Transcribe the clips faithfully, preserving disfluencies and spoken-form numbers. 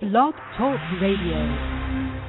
Blog Talk Radio.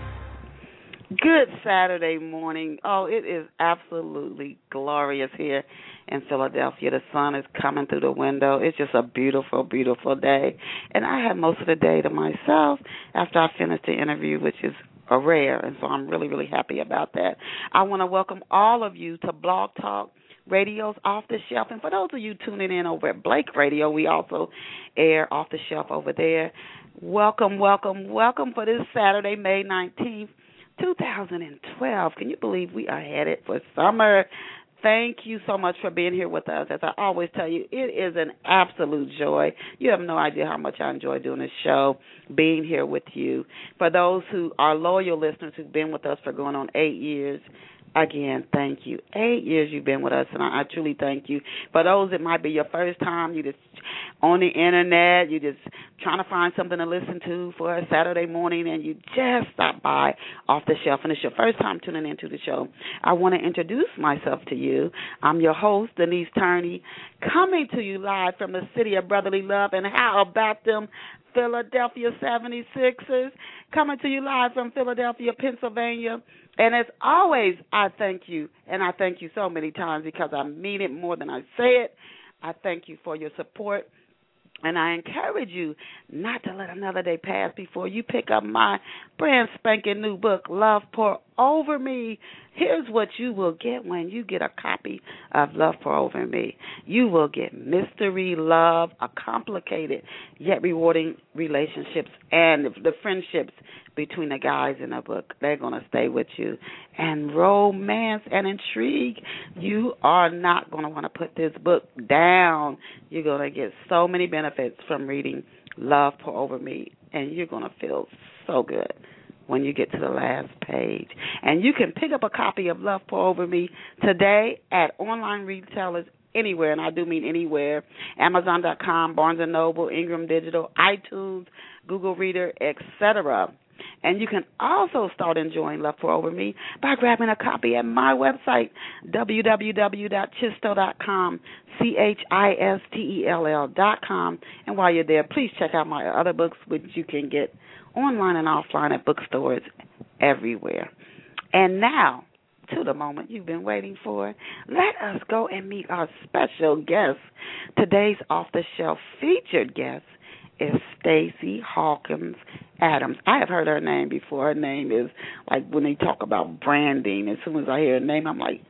Good Saturday morning. Oh, it is absolutely glorious here in Philadelphia. The sun is coming through the window. It's just a beautiful, beautiful day. And I had most of the day to myself after I finished the interview, which is a rare, and so I'm really, really happy about that. I want to welcome all of you to Blog Talk Radio's Off the Shelf. And for those of you tuning in over at Blake Radio, we also air Off the Shelf over there. Welcome, welcome, welcome for this Saturday, May nineteenth. two thousand twelve. Can you believe we are headed for summer? Thank you so much for being here with us. As I always tell you, it is an absolute joy. You have no idea how much I enjoy doing this show, being here with you. For those who are loyal listeners who've been with us for going on eight years, again, thank you. Eight years you've been with us, and I, I truly thank you. For those that might be your first time, you just on the internet, you just trying to find something to listen to for a Saturday morning, and you just stop by Off the Shelf, and it's your first time tuning into the show, I want to introduce myself to you. I'm your host, Denise Turney, coming to you live from the city of brotherly love, and how about them Philadelphia seventy-sixers, coming to you live from Philadelphia, Pennsylvania. And as always, I thank you, and I thank you so many times because I mean it more than I say it. I thank you for your support, and I encourage you not to let another day pass before you pick up my brand spanking new book, Love Pour Over Me. Here's what you will get when you get a copy of Love Pour Over Me. You will get mystery, love, a complicated yet rewarding relationships, and the friendships between the guys in the book. They're going to stay with you. And romance and intrigue. You are not going to want to put this book down. You're going to get so many benefits from reading Love Pour Over Me, and you're going to feel so good when you get to the last page. And you can pick up a copy of Love Pour Over Me today at online retailers anywhere, and I do mean anywhere, Amazon dot com, Barnes and Noble, Ingram Digital, iTunes, Google Reader, et cetera. And you can also start enjoying Love Pour Over Me by grabbing a copy at my website, w w w dot chisto dot com, C H I S T E L L dot com. And while you're there, please check out my other books, which you can get online and offline at bookstores everywhere. And now, to the moment you've been waiting for, let us go and meet our special guest. Today's off-the-shelf featured guest is Stacey Hawkins Adams. I have heard her name before. Her name is, like, when they talk about branding, as soon as I hear her name, I'm like,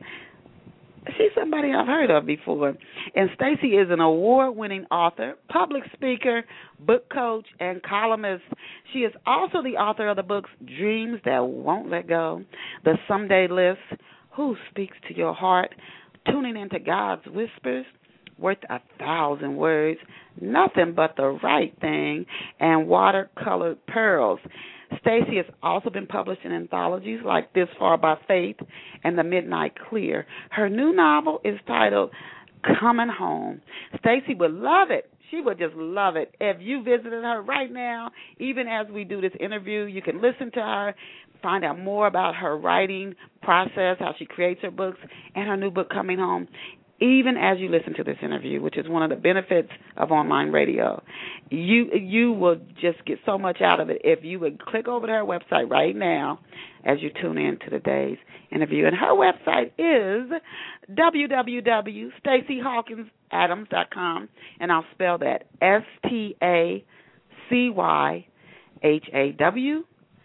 she's somebody I've heard of before. And Stacey is an award-winning author, public speaker, book coach, and columnist. She is also the author of the books Dreams That Won't Let Go, The Someday List, Who Speaks to Your Heart, Tuning Into God's Whispers, Worth a Thousand Words, Nothing But the Right Thing, and Watercolored Pearls. Stacey has also been published in anthologies like This Far by Faith and The Midnight Clear. Her new novel is titled Coming Home. Stacey would love it. She would just love it. If you visited her right now, even as we do this interview, you can listen to her, find out more about her writing process, how she creates her books, and her new book, Coming Home, even as you listen to this interview, which is one of the benefits of online radio. You you will just get so much out of it if you would click over to her website right now as you tune in to today's interview. And her website is w w w dot stacey hawkins adams dot com, and I'll spell that S T A C Y H A W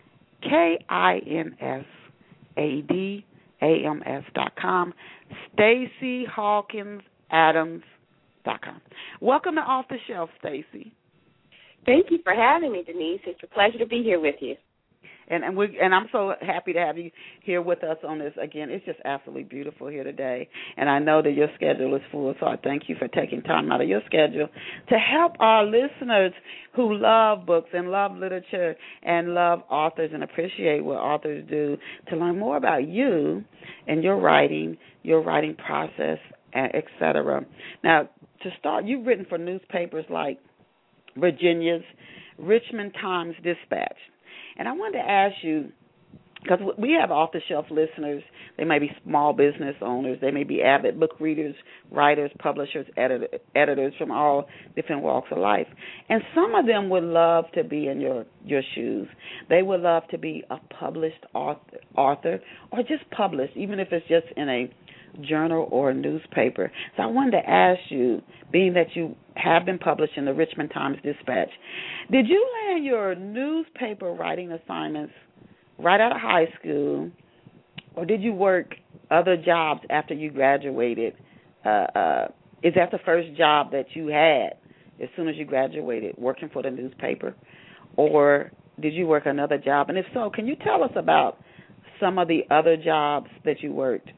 K I N S A D A M S dot com, Stacey Hawkins Adams dot com. Welcome to Off the Shelf, Stacey. Thank you for having me, Denise. It's a pleasure to be here with you. And and, we, and I'm so happy to have you here with us on this. Again, it's just absolutely beautiful here today. And I know that your schedule is full, so I thank you for taking time out of your schedule to help our listeners who love books and love literature and love authors and appreciate what authors do to learn more about you and your writing, your writing process, et cetera. Now, to start, you've written for newspapers like Virginia's Richmond Times-Dispatch. And I wanted to ask you, because we have off-the-shelf listeners. They may be small business owners. They may be avid book readers, writers, publishers, editor, editors from all different walks of life. And some of them would love to be in your, your shoes. They would love to be a published author, author or just published, even if it's just in a journal or a newspaper. So I wanted to ask you, being that you have been published in the Richmond Times-Dispatch, did you land your newspaper writing assignments right out of high school, or did you work other jobs after you graduated? Uh, uh, is that the first job that you had as soon as you graduated, working for the newspaper, or did you work another job? And if so, can you tell us about some of the other jobs that you worked?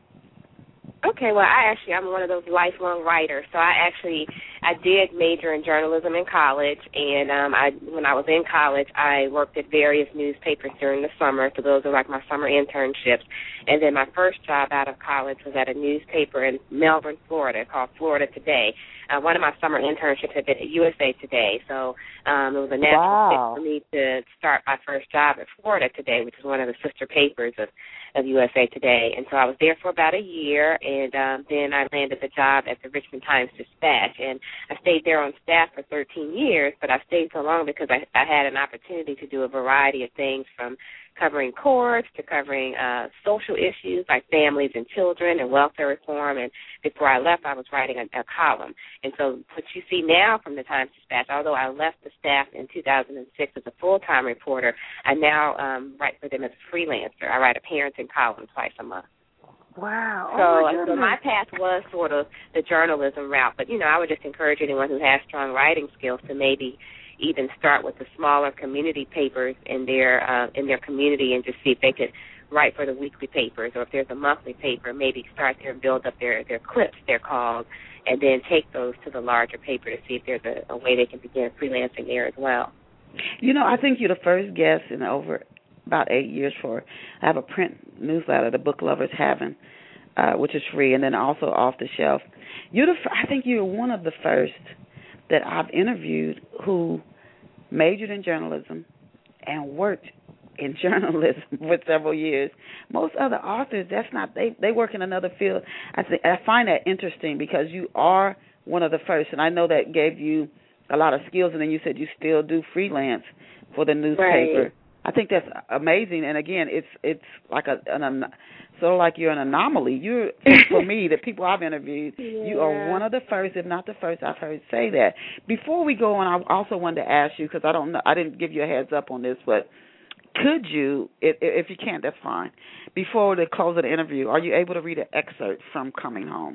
Okay, well, I actually, I'm one of those lifelong writers. So I actually, I did major in journalism in college, and um, I, when I was in college, I worked at various newspapers during the summer. So those are like my summer internships. And then my first job out of college was at a newspaper in Melbourne, Florida, called Florida Today. Uh, one of my summer internships had been at U S A Today, so um, it was a natural wow. fit for me to start my first job at Florida Today, which is one of the sister papers of, of U S A Today. And so I was there for about a year, and um, then I landed the job at the Richmond Times-Dispatch. And I stayed there on staff for thirteen years, but I stayed so long because I, I had an opportunity to do a variety of things, from covering courts to covering uh, social issues like families and children and welfare reform. And before I left, I was writing a, a column. And so what you see now from the Times-Dispatch, although I left the staff in two thousand six as a full-time reporter, I now um, write for them as a freelancer. I write a parenting column twice a month. Wow. So, oh my so my path was sort of the journalism route. But, you know, I would just encourage anyone who has strong writing skills to maybe even start with the smaller community papers in their uh, in their community and just see if they could write for the weekly papers, or if there's a monthly paper, maybe start there and build up their, their clips, they're called, and then take those to the larger paper to see if there's a, a way they can begin freelancing there as well. You know, I think you're the first guest in over about eight years for, I have a print newsletter, the Book Lovers Haven, uh, which is free, and then also off the shelf. You're the, I think you're one of the first that I've interviewed who majored in journalism and worked in journalism for several years. Most other authors, that's not, they, they work in another field. I think I find that interesting because you are one of the first, and I know that gave you a lot of skills, and then you said you still do freelance for the newspaper. Right. I think that's amazing, and again, it's it's like a an, sort of like you're an anomaly. You're for me, the people I've interviewed, yeah. you are one of the first, if not the first, I've heard say that. Before we go on, I also wanted to ask you, because I don't know, I didn't give you a heads up on this, but could you, if, if you can't, that's fine. Before the close of the interview, are you able to read an excerpt from Coming Home?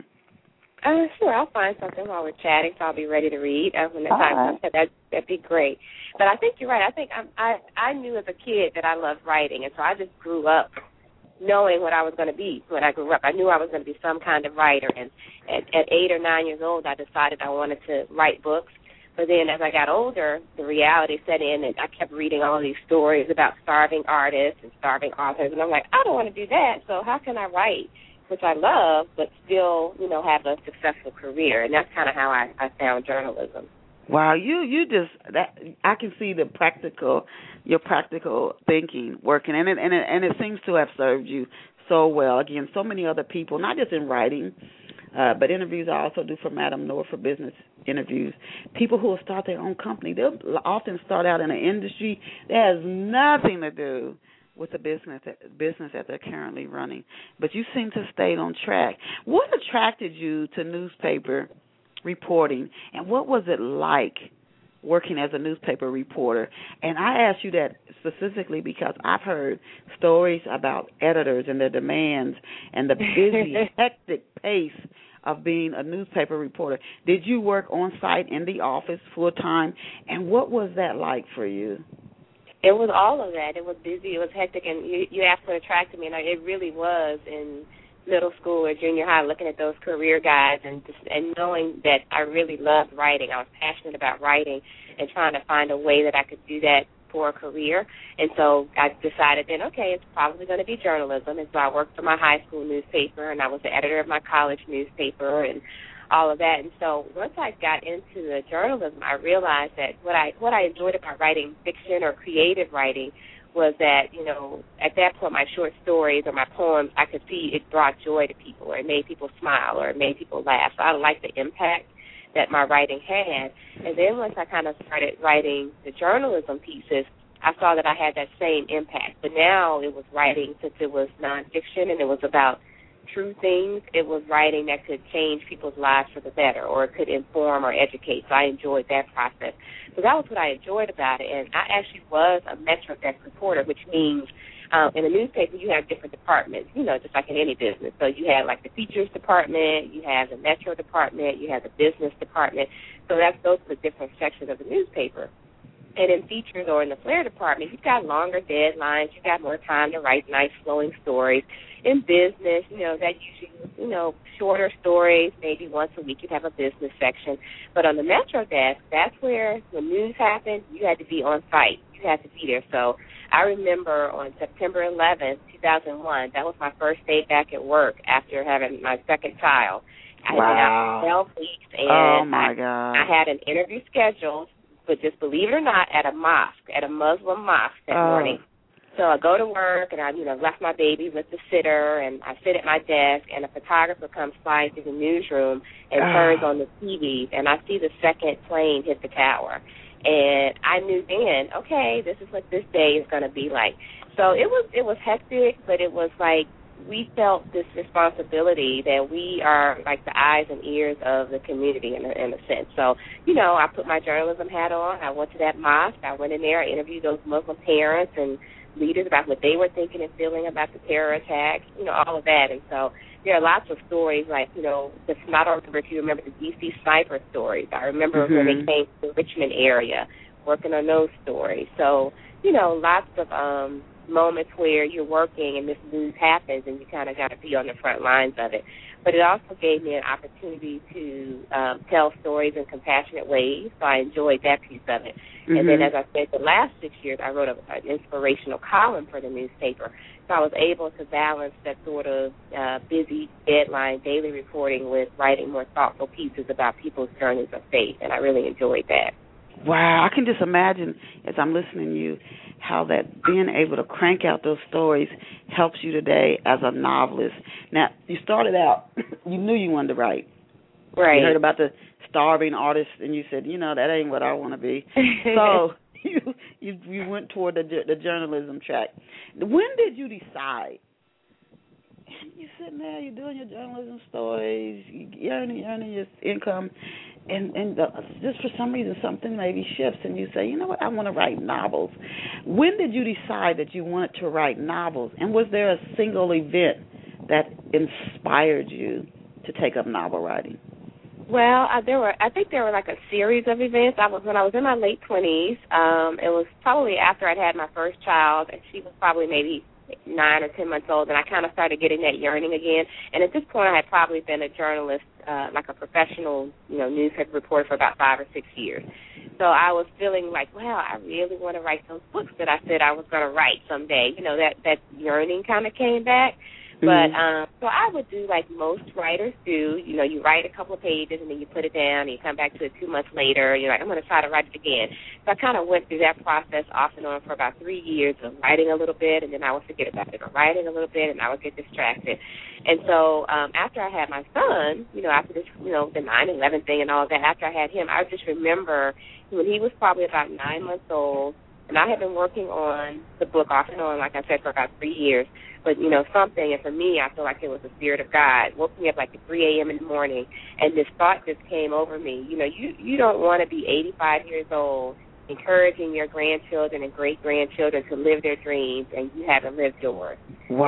Uh, sure, I'll find something while we're chatting, so I'll be ready to read uh, when the All time right. comes. That that'd be great. But I think you're right. I think I'm, I I knew as a kid that I loved writing, and so I just grew up knowing what I was going to be when I grew up. I knew I was going to be some kind of writer, and at, at eight or nine years old, I decided I wanted to write books. But then as I got older, the reality set in, and I kept reading all these stories about starving artists and starving authors, and I'm like, I don't want to do that. So how can I write, which I love, but still, you know, have a successful career? And that's kind of how I, I found journalism. Wow, you you just that I can see the practical, your practical thinking working, and it and it and it seems to have served you so well. Again, so many other people, not just in writing, uh, but interviews I also do for Madam Noor for business interviews. People who will start their own company, they'll often start out in an industry that has nothing to do with the business business that they're currently running. But you seem to stay on track. What attracted you to newspaper reporting, and what was it like working as a newspaper reporter? And I ask you that specifically because I've heard stories about editors and their demands and the busy, hectic pace of being a newspaper reporter. Did you work on site in the office full time, and what was that like for you? It was all of that. It was busy. It was hectic. And you, you asked what attracted me, and it really was in middle school or junior high, looking at those career guides and just, and knowing that I really loved writing. I was passionate about writing and trying to find a way that I could do that for a career. And so I decided then, okay, it's probably going to be journalism. And so I worked for my high school newspaper, and I was the editor of my college newspaper and all of that. And so once I got into the journalism, I realized that what I what I enjoyed about writing fiction or creative writing was that, you know, at that point my short stories or my poems, I could see it brought joy to people or it made people smile or it made people laugh. So I liked the impact that my writing had. And then once I kind of started writing the journalism pieces, I saw that I had that same impact. But now it was writing, since it was nonfiction and it was about true things, it was writing that could change people's lives for the better, or it could inform or educate. So I enjoyed that process. So that was what I enjoyed about it. And I actually was a Metro Desk reporter, which means um, in a newspaper you have different departments, you know, just like in any business. So you have like the features department, you have the Metro department, you have the business department. So that's those are the different sections of the newspaper. And in features or in the flair department, you've got longer deadlines. You've got more time to write nice, flowing stories. In business, you know, that usually, you know, shorter stories, maybe once a week you'd have a business section. But on the Metro Desk, that's where when news happened, you had to be on site. You had to be there. So I remember on September eleventh, two thousand one, that was my first day back at work after having my second child. I had been out for twelve weeks, and oh my God. I, I had an interview scheduled, but just believe it or not, at a mosque, at a Muslim mosque that oh. morning. So I go to work, and I, you know, left my baby with the sitter, and I sit at my desk, and a photographer comes flying through the newsroom and oh. turns on the T V, and I see the second plane hit the tower. And I knew then, okay, this is what this day is going to be like. So it was it was hectic, but it was like we felt this responsibility that we are like the eyes and ears of the community in a, in a sense. So, you know, I put my journalism hat on. I went to that mosque. I went in there. I interviewed those Muslim parents and leaders about what they were thinking and feeling about the terror attack, you know, all of that. And so there are lots of stories like, you know, the, I don't remember if you remember the D C sniper stories. I remember mm-hmm. when they came to the Richmond area, working on those stories. So, you know, lots of um, moments where you're working and this news happens and you kind of got to be on the front lines of it. But it also gave me an opportunity to um, tell stories in compassionate ways, so I enjoyed that piece of it. Mm-hmm. And then, as I said, the last six years I wrote a, an inspirational column for the newspaper, so I was able to balance that sort of uh, busy deadline daily reporting with writing more thoughtful pieces about people's journeys of faith, and I really enjoyed that. Wow, I can just imagine as I'm listening to you how that being able to crank out those stories helps you today as a novelist. Now, you started out, you knew you wanted to write. Right. You heard about the starving artist, and you said, you know, that ain't what I want to be. So you, you you went toward the the journalism track. When did you decide? You're sitting there, you're doing your journalism stories, you're earning, you're earning your income, and, and the, just for some reason something maybe shifts, and you say, you know what, I want to write novels. When did you decide that you wanted to write novels, and was there a single event that inspired you to take up novel writing? Well, uh, there were. I think there were like a series of events. I was when I was in my late twenties. Um, it was probably after I'd had my first child, and she was probably maybe nine or ten months old, and I kind of started getting that yearning again. And at this point, I had probably been a journalist, uh, like a professional, you know, newspaper reporter for about five or six years. So I was feeling like, wow, I really want to write those books that I said I was going to write someday. You know, that that yearning kind of came back. But um, so I would do like most writers do. You know, you write a couple of pages and then you put it down and you come back to it two months later. You're like, I'm going to try to write it again. So I kind of went through that process off and on for about three years of writing a little bit and then I would forget about it, or writing a little bit and I would get distracted. And so um, after I had my son, you know, after this, you know, the nine eleven thing and all of that, after I had him, I just remember when he was probably about nine months old, and I had been working on the book off and on, like I said, for about three years. But, you know, something, and for me, I feel like it was the Spirit of God, woke me up like at three a.m. in the morning, and this thought just came over me. You know, you, you don't want to be eighty-five years old encouraging your grandchildren and great-grandchildren to live their dreams, and you haven't lived yours.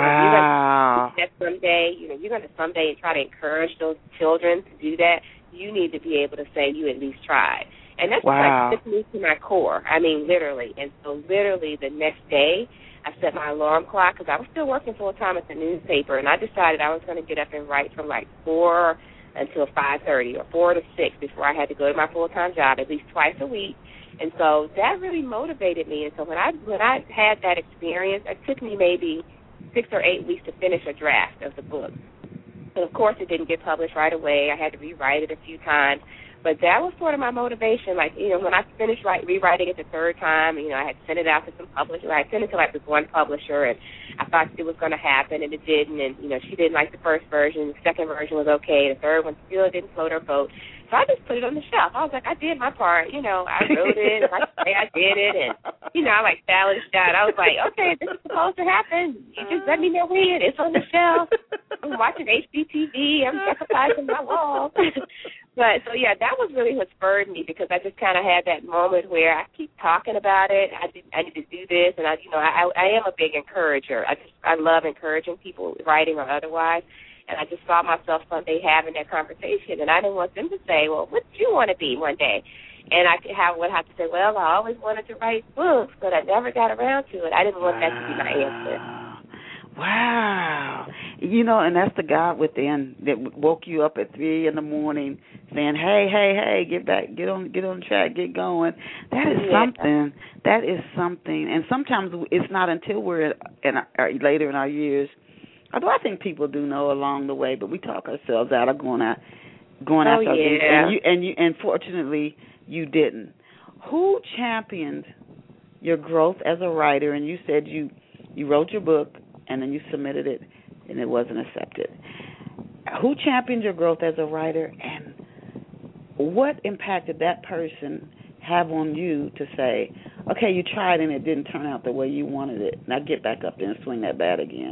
Wow. You know, you're gonna, that someday, you know, you're going to someday try to encourage those children to do that. You need to be able to say you at least tried. And that's wow. like me to my core. I mean, literally. And so literally the next day, I set my alarm clock because I was still working full-time at the newspaper, and I decided I was going to get up and write from like four until five thirty or four to six before I had to go to my full-time job at least twice a week. And so that really motivated me. And so when I when I had that experience, it took me maybe six or eight weeks to finish a draft of the book. And, of course, it didn't get published right away. I had to rewrite it a few times. But that was sort of my motivation. Like, you know, when I finished write, rewriting it the third time, you know, I had sent it out to some publishers. I sent it to, like, this one publisher, and I thought it was going to happen, and it didn't. And, you know, she didn't like the first version. The second version was okay. The third one still didn't float her boat. So I just put it on the shelf. I was like, I did my part. You know, I wrote it. And I say I did it. And, you know, I, like, balanced out. I was like, okay, this is supposed to happen. You just let me know when. It's on the shelf. I'm watching H G T V. I'm sacrificing my walls. But, so, yeah, that was really what spurred me, because I just kind of had that moment where I keep talking about it. I, did, I need to do this. And, I, you know, I, I am a big encourager. I just I love encouraging people, writing or otherwise. And I just saw myself someday having that conversation. And I didn't want them to say, well, what do you want to be one day? And I could have, would have to say, well, I always wanted to write books, but I never got around to it. I didn't want that to be my answer. Wow. You know, and that's the God within that woke you up at three in the morning saying, hey, hey, hey, get back, get on get on track, get going. That is yeah. something. That is something. And sometimes it's not until we're in our, later in our years, although I think people do know along the way, but we talk ourselves out of going out, going oh, after yeah. our and you and you and fortunately you didn't. Who championed your growth as a writer? And you said you, you wrote your book and then you submitted it and it wasn't accepted. Who championed your growth as a writer, and what impact did that person have on you to say, okay, you tried and it didn't turn out the way you wanted it. Now get back up there and swing that bat again?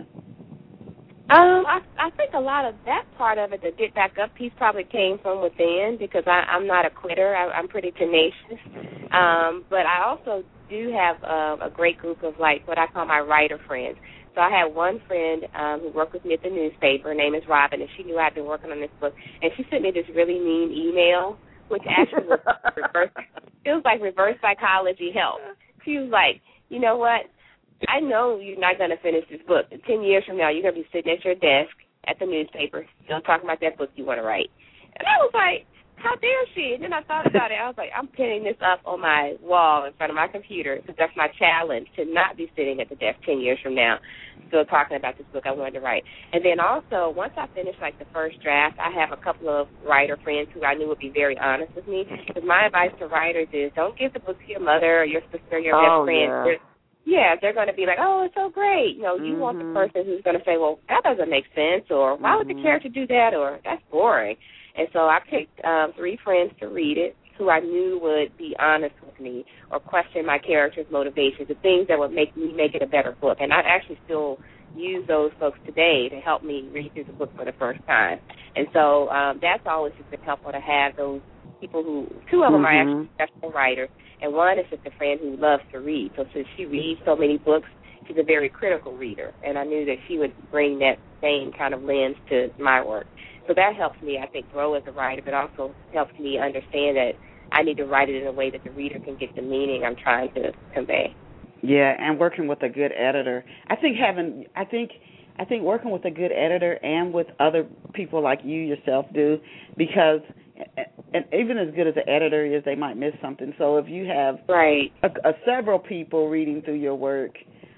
Um, I, I think a lot of that part of it, the get back up piece, probably came from within, because I, I'm not a quitter. I, I'm pretty tenacious. Um, but I also do have a, a great group of, like, what I call my writer friends. So I had one friend um, who worked with me at the newspaper. Her name is Robin, and she knew I'd been working on this book. And she sent me this really mean email, which actually was reverse. It was like reverse psychology help. She was like, you know what? I know you're not going to finish this book. Ten years from now, you're going to be sitting at your desk at the newspaper, still talking about that book you want to write. And I was like, how dare she? And then I thought about it. I was like, I'm pinning this up on my wall in front of my computer, because that's my challenge, to not be sitting at the desk ten years from now still talking about this book I wanted to write. And then also, once I finished, like, the first draft, I have a couple of writer friends who I knew would be very honest with me, because my advice to writers is don't give the book to your mother or your sister or your oh, best friend. Yeah. They're, yeah, they're going to be like, oh, it's so great. You know, you mm-hmm. want the person who's going to say, well, that doesn't make sense, or why mm-hmm. would the character do that, or that's boring. And so I picked um, three friends to read it who I knew would be honest with me or question my character's motivations, the things that would make me make it a better book. And I actually still use those folks today to help me read through the book for the first time. And so um, that's always just been helpful to have those people who, two of them mm-hmm. are actually professional writers, and one is just a friend who loves to read. So since she reads so many books, she's a very critical reader, and I knew that she would bring that same kind of lens to my work. So that helps me, I think, grow as a writer, but also helps me understand that I need to write it in a way that the reader can get the meaning I'm trying to convey. Yeah, and working with a good editor. I think having, I think, I think working with a good editor and with other people like you yourself do, because, and even as good as the editor is, they might miss something. So if you have right a, a several people reading through your work,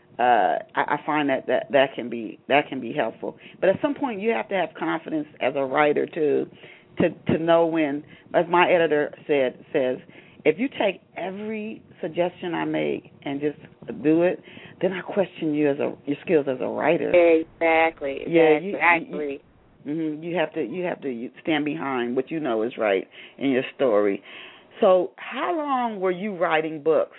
Uh, I, I find that, that that can be that can be helpful. But at some point, you have to have confidence as a writer too, to to know when, as my editor said says, if you take every suggestion I make and just do it, then I question you as a your skills as a writer. Exactly. Yeah, you, you, I agree. You, mm-hmm, you have to you have to stand behind what you know is right in your story. So, how long were you writing books,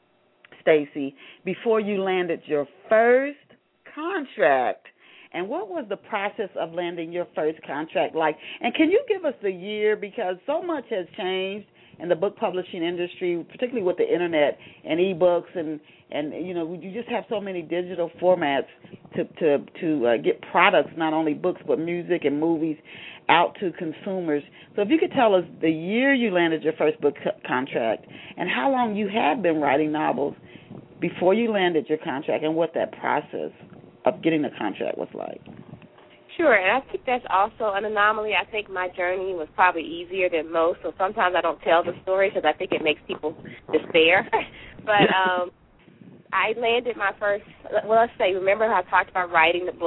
Stacey, before you landed your first contract? And what was the process of landing your first contract like? And can you give us the year, because so much has changed in the book publishing industry, particularly with the internet and e-books, and, and you know, you just have so many digital formats to to, to uh, get products, not only books but music and movies, out to consumers. So if you could tell us the year you landed your first book co- contract and how long you had been writing novels before you landed your contract, and what that process of getting the contract was like. Sure, and I think that's also an anomaly. I think my journey was probably easier than most, so sometimes I don't tell the story because I think it makes people despair. But um, I landed my first, well, let's say, remember how I talked about writing the book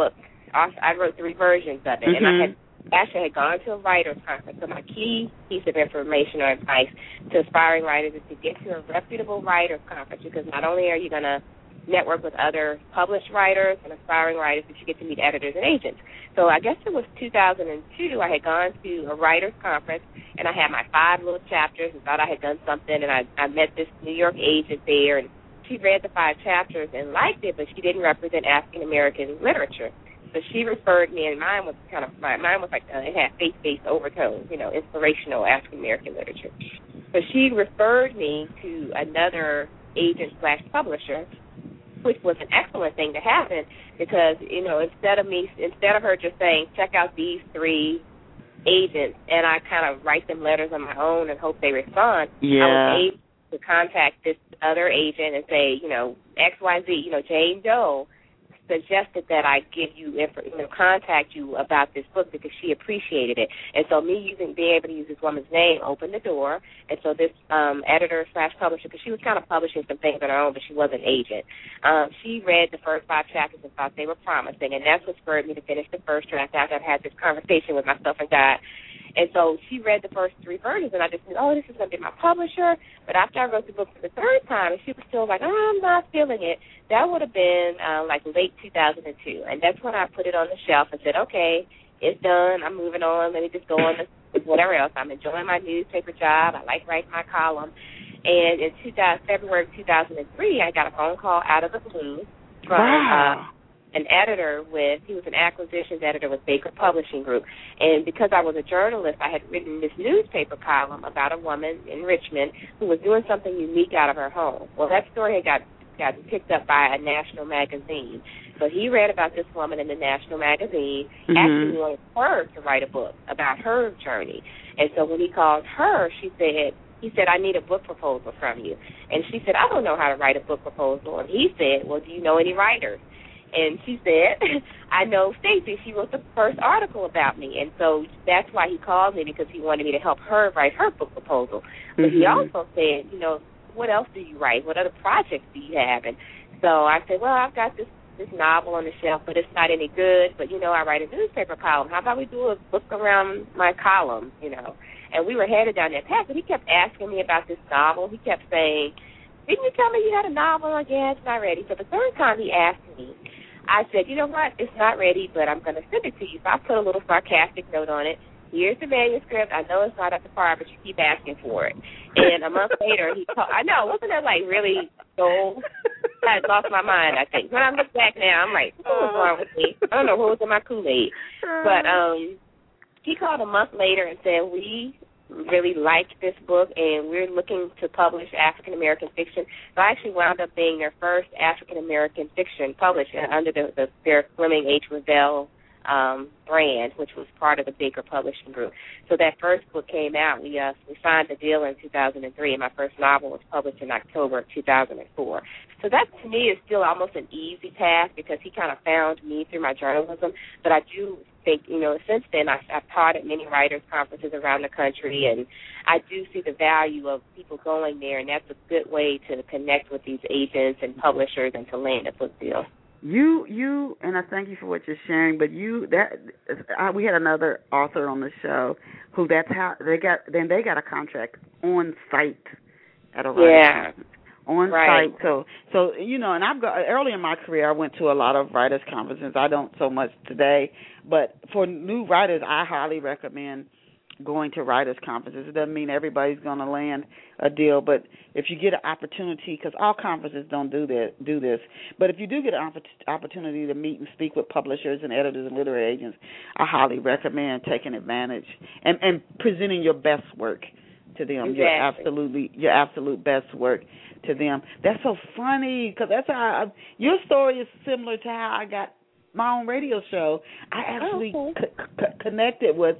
also, I wrote three versions of it, mm-hmm. and I had actually had gone to a writer's conference. So my key piece of information or advice to aspiring writers is to get to a reputable writer's conference, because not only are you going to network with other published writers and aspiring writers, but you get to meet editors and agents. So I guess it was two thousand two, I had gone to a writer's conference, and I had my five little chapters and thought I had done something, and I, I met this New York agent there, and she read the five chapters and liked it, but she didn't represent African-American literature. So she referred me, and mine was kind of, mine was like, uh, it had faith-based overtones, you know, inspirational African-American literature. So she referred me to another agent slash publisher, which was an excellent thing to happen, because, you know, instead of me, instead of her just saying, check out these three agents, and I kind of write them letters on my own and hope they respond, yeah. I was able to contact this other agent and say, you know, X Y Z, you know, Jane Doe suggested that I give you, you know, contact you about this book because she appreciated it. And so me using, being able to use this woman's name opened the door. And so this um, editor slash publisher, because she was kind of publishing some things on her own, but she was an agent, um, she read the first five chapters and thought they were promising. And that's what spurred me to finish the first draft after I've had this conversation with myself and God. And so she read the first three versions, and I just said, oh, this is going to be my publisher. But after I wrote the book for the third time, and she was still like, oh, I'm not feeling it, that would have been uh, like late two thousand two. And that's when I put it on the shelf and said, okay, it's done. I'm moving on. Let me just go on to whatever else. I'm enjoying my newspaper job. I like writing my column. And in two thousand, February of two thousand three, I got a phone call out of the blue from wow. uh, an editor with, he was an acquisitions editor with Baker Publishing Group. And because I was a journalist, I had written this newspaper column about a woman in Richmond who was doing something unique out of her home. Well, that story had got, got picked up by a national magazine. So he read about this woman in the national magazine, mm-hmm. actually wanted her to write a book about her journey. And so when he called her, she said, he said, I need a book proposal from you. And she said, I don't know how to write a book proposal. And he said, well, do you know any writers? And she said, I know Stacey. She wrote the first article about me. And so that's why he called me, because he wanted me to help her write her book proposal. But mm-hmm. he also said, you know, what else do you write? What other projects do you have? And so I said, well, I've got this, this novel on the shelf, but it's not any good. But, you know, I write a newspaper column. How about we do a book around my column, you know? And we were headed down that path, but he kept asking me about this novel. He kept saying, didn't you tell me you had a novel? Like, yeah, it's not ready. So the third time he asked me, I said, you know what, it's not ready, but I'm going to send it to you. So I put a little sarcastic note on it. Here's the manuscript. I know it's not at the par, but you keep asking for it. And a month later, he called. I know, wasn't that like really gold? I had lost my mind, I think. When I look back now, I'm like, what was wrong with me? I don't know what was in my Kool-Aid. But um, he called a month later and said, we really liked this book, and we're looking to publish African-American fiction. So I actually wound up being their first African-American fiction publisher under the, the their Fleming H. Revell um, brand, which was part of the Baker Publishing Group. So that first book came out. We uh, we signed the deal in two thousand three, and my first novel was published in October of two thousand four. So that, to me, is still almost an easy task, because he kind of found me through my journalism. But I do think, you know, since then I've, I've taught at many writers' conferences around the country, and I do see the value of people going there, and that's a good way to connect with these agents and publishers and to land a book deal. You, you, and I thank you for what you're sharing. But you, that I, we had another author on the show who that's how they got. Then they got a contract on site at a writer's yeah. conference. On right. site, so so you know, and I've got early in my career, I went to a lot of writers' conferences. I don't so much today, but for new writers, I highly recommend going to writers' conferences. It doesn't mean everybody's going to land a deal, but if you get an opportunity, because all conferences don't do that, do this, but if you do get an opportunity to meet and speak with publishers and editors and literary agents, I highly recommend taking advantage and, and presenting your best work to them. Exactly. Your absolutely, your absolute best work to them. That's so funny, because that's how I, your story is similar to how I got my own radio show. I actually oh, okay. c- c- connected with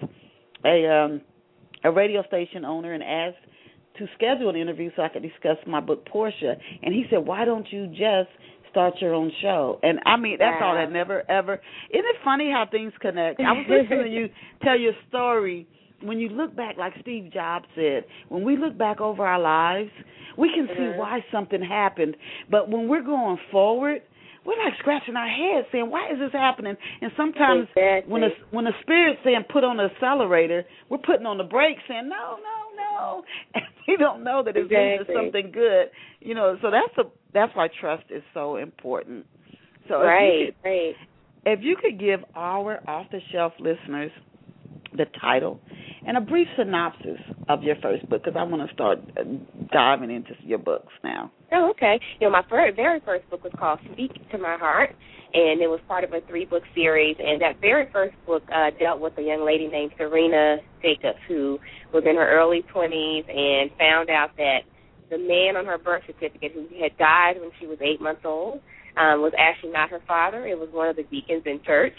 a um, a radio station owner and asked to schedule an interview so I could discuss my book Portia. And he said, "Why don't you just start your own show?" And I mean, that's wow. all that never ever. Isn't it funny how things connect? I was listening to you tell your story. When you look back, like Steve Jobs said, when we look back over our lives, we can see mm-hmm. why something happened. But when we're going forward, we're like scratching our heads saying, why is this happening? And sometimes exactly. when the, when the Spirit's saying put on the accelerator, we're putting on the brakes saying, no, no, no. And we don't know that it's exactly. leading to something good. You know, so that's a, that's why trust is so important. So right, if you could, right. if you could give our off-the-shelf listeners the title and a brief synopsis of your first book, because I want to start diving into your books now. Oh, okay. You know, my very, very first book was called Speak to My Heart, and it was part of a three-book series. And that very first book uh, dealt with a young lady named Serena Jacobs, who was in her early twenties and found out that the man on her birth certificate, who had died when she was eight months old, um, was actually not her father. It was one of the deacons in church.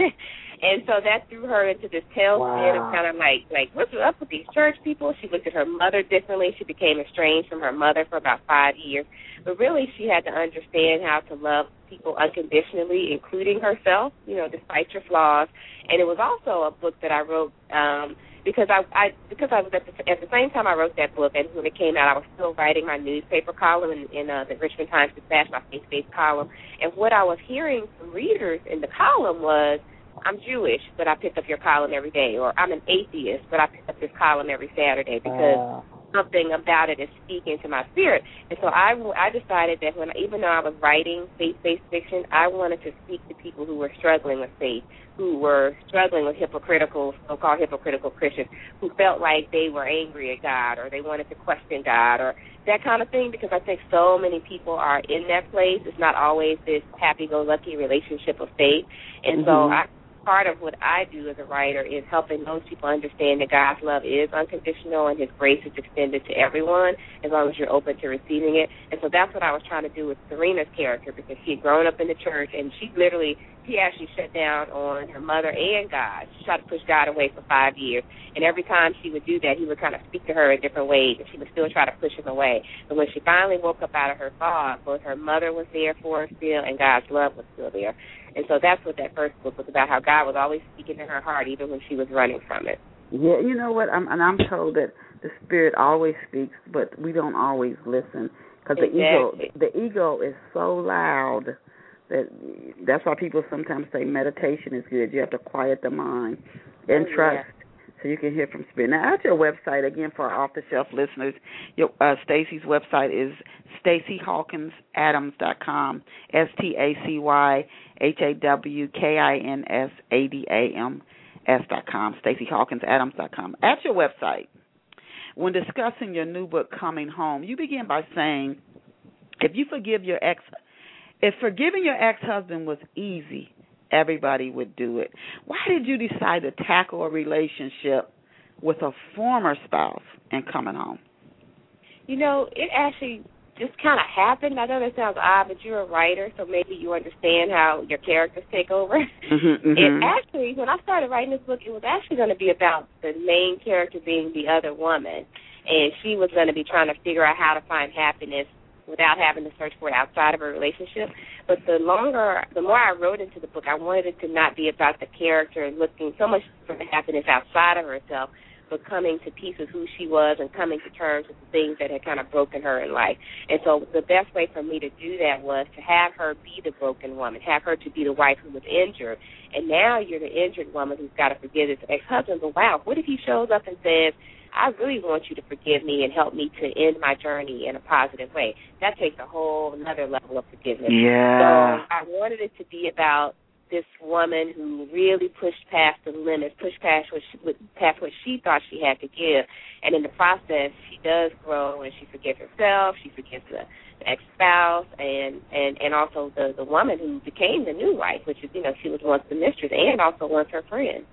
And so that threw her into this tailspin wow. of kind of like, like, what's up with these church people? She looked at her mother differently. She became estranged from her mother for about five years. But really she had to understand how to love people unconditionally, including herself, you know, despite your flaws. And it was also a book that I wrote um, because I, I because I was at the, at the same time I wrote that book, and when it came out, I was still writing my newspaper column in, in uh, the Richmond Times-Dispatch, my faith-based column. And what I was hearing from readers in the column was, I'm Jewish, but I pick up your column every day, or I'm an atheist, but I pick up this column every Saturday because uh. something about it is speaking to my spirit. And so I, I decided that when, even though I was writing faith-based fiction, I wanted to speak to people who were struggling with faith, who were struggling with hypocritical, so-called hypocritical Christians, who felt like they were angry at God or they wanted to question God or that kind of thing, because I think so many people are in that place. It's not always this happy-go-lucky relationship of faith. And mm-hmm. so I part of what I do as a writer is helping those people understand that God's love is unconditional and his grace is extended to everyone as long as you're open to receiving it. And so that's what I was trying to do with Serena's character, because she had grown up in the church and she literally, she actually shut down on her mother and God. She tried to push God away for five years. And every time she would do that, he would kind of speak to her in different ways, and she would still try to push him away. But when she finally woke up out of her fog, both her mother was there for her still and God's love was still there. And so that's what that first book was about, how God was always speaking to her heart, even when she was running from it. Yeah, you know what? I'm, and I'm told that the Spirit always speaks, but we don't always listen, because exactly. the ego, the ego is so loud that that's why people sometimes say meditation is good. You have to quiet the mind and oh, trust. Yeah. So you can hear from Spirit. Now, at your website, again, for our off-the-shelf listeners, your, uh, Stacy's website is Stacy Hawkins Adams dot com, S T A C Y H A W K I N S A D A M S dot com, Stacy Hawkins Adams dot com. At your website, when discussing your new book, Coming Home, you begin by saying, if you forgive your ex, if forgiving your ex-husband was easy, everybody would do it. Why did you decide to tackle a relationship with a former spouse and coming home? You know, it actually just kind of happened. I know that sounds odd, but you're a writer, so maybe you understand how your characters take over. Mm-hmm, mm-hmm. And actually, when I started writing this book, it was actually going to be about the main character being the other woman, and she was going to be trying to figure out how to find happiness without having to search for it outside of a relationship. But the longer, the more I wrote into the book, I wanted it to not be about the character looking so much for the happiness outside of herself, but coming to peace with who she was and coming to terms with the things that had kind of broken her in life. And so the best way for me to do that was to have her be the broken woman, have her to be the wife who was injured. And now you're the injured woman who's got to forgive this ex-husband. But wow, what if he shows up and says, I really want you to forgive me and help me to end my journey in a positive way? That takes a whole another level of forgiveness. Yeah. So I wanted it to be about this woman who really pushed past the limits, pushed past what she, past what she thought she had to give. And in the process, she does grow, and she forgives herself, she forgives the, the ex-spouse, and, and, and also the, the woman who became the new wife, which is, you know, she was once the mistress and also once her friend.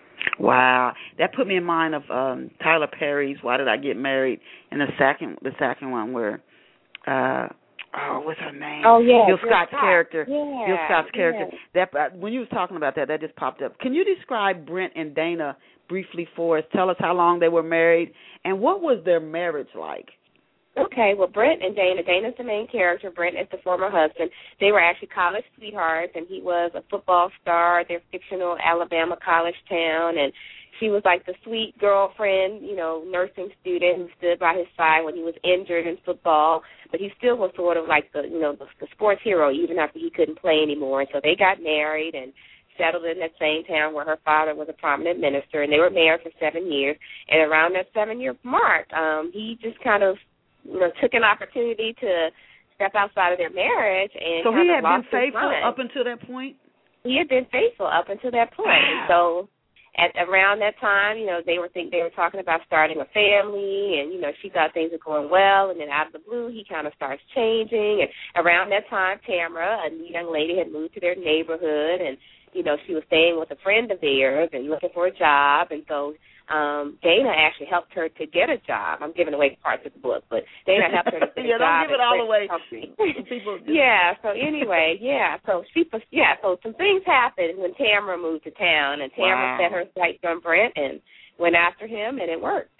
Wow, that put me in mind of um, Tyler Perry's "Why Did I Get Married?" and the second, the second one where, uh, oh, what's her name? Oh yeah, Gil Scott's Scott. character. Yeah, Gil Scott's character. Yeah. That uh, when you was talking about that, that just popped up. Can you describe Brent and Dana briefly for us? Tell us how long they were married and what was their marriage like. Okay, well, Brent and Dana, Dana's the main character, Brent is the former husband. They were actually college sweethearts, and he was a football star at their fictional Alabama college town, and she was like the sweet girlfriend, you know, nursing student who stood by his side when he was injured in football, but he still was sort of like the, you know, the, the sports hero even after he couldn't play anymore. And so they got married and settled in that same town where her father was a prominent minister, and they were married for seven years. And around that seven-year mark, um, he just kind of, you know, took an opportunity to step outside of their marriage and so kind he of had lost been faithful his mind. up until that point? He had been faithful up until that point. Wow. And so at around that time, you know, they were think they were talking about starting a family, and, you know, she thought things were going well, and then out of the blue, he kind of starts changing. And around that time, Tamara, a young lady, had moved to their neighborhood, and, you know, she was staying with a friend of theirs and looking for a job, and so um, Dana actually helped her to get a job. I'm giving away parts of the book, but Dana helped her to get yeah, a job. Yeah, don't give it all away. People just... Yeah, so anyway, yeah, so she, yeah, so some things happened when Tamara moved to town, and Tamara wow. set her sights on Brent and went after him, and it worked.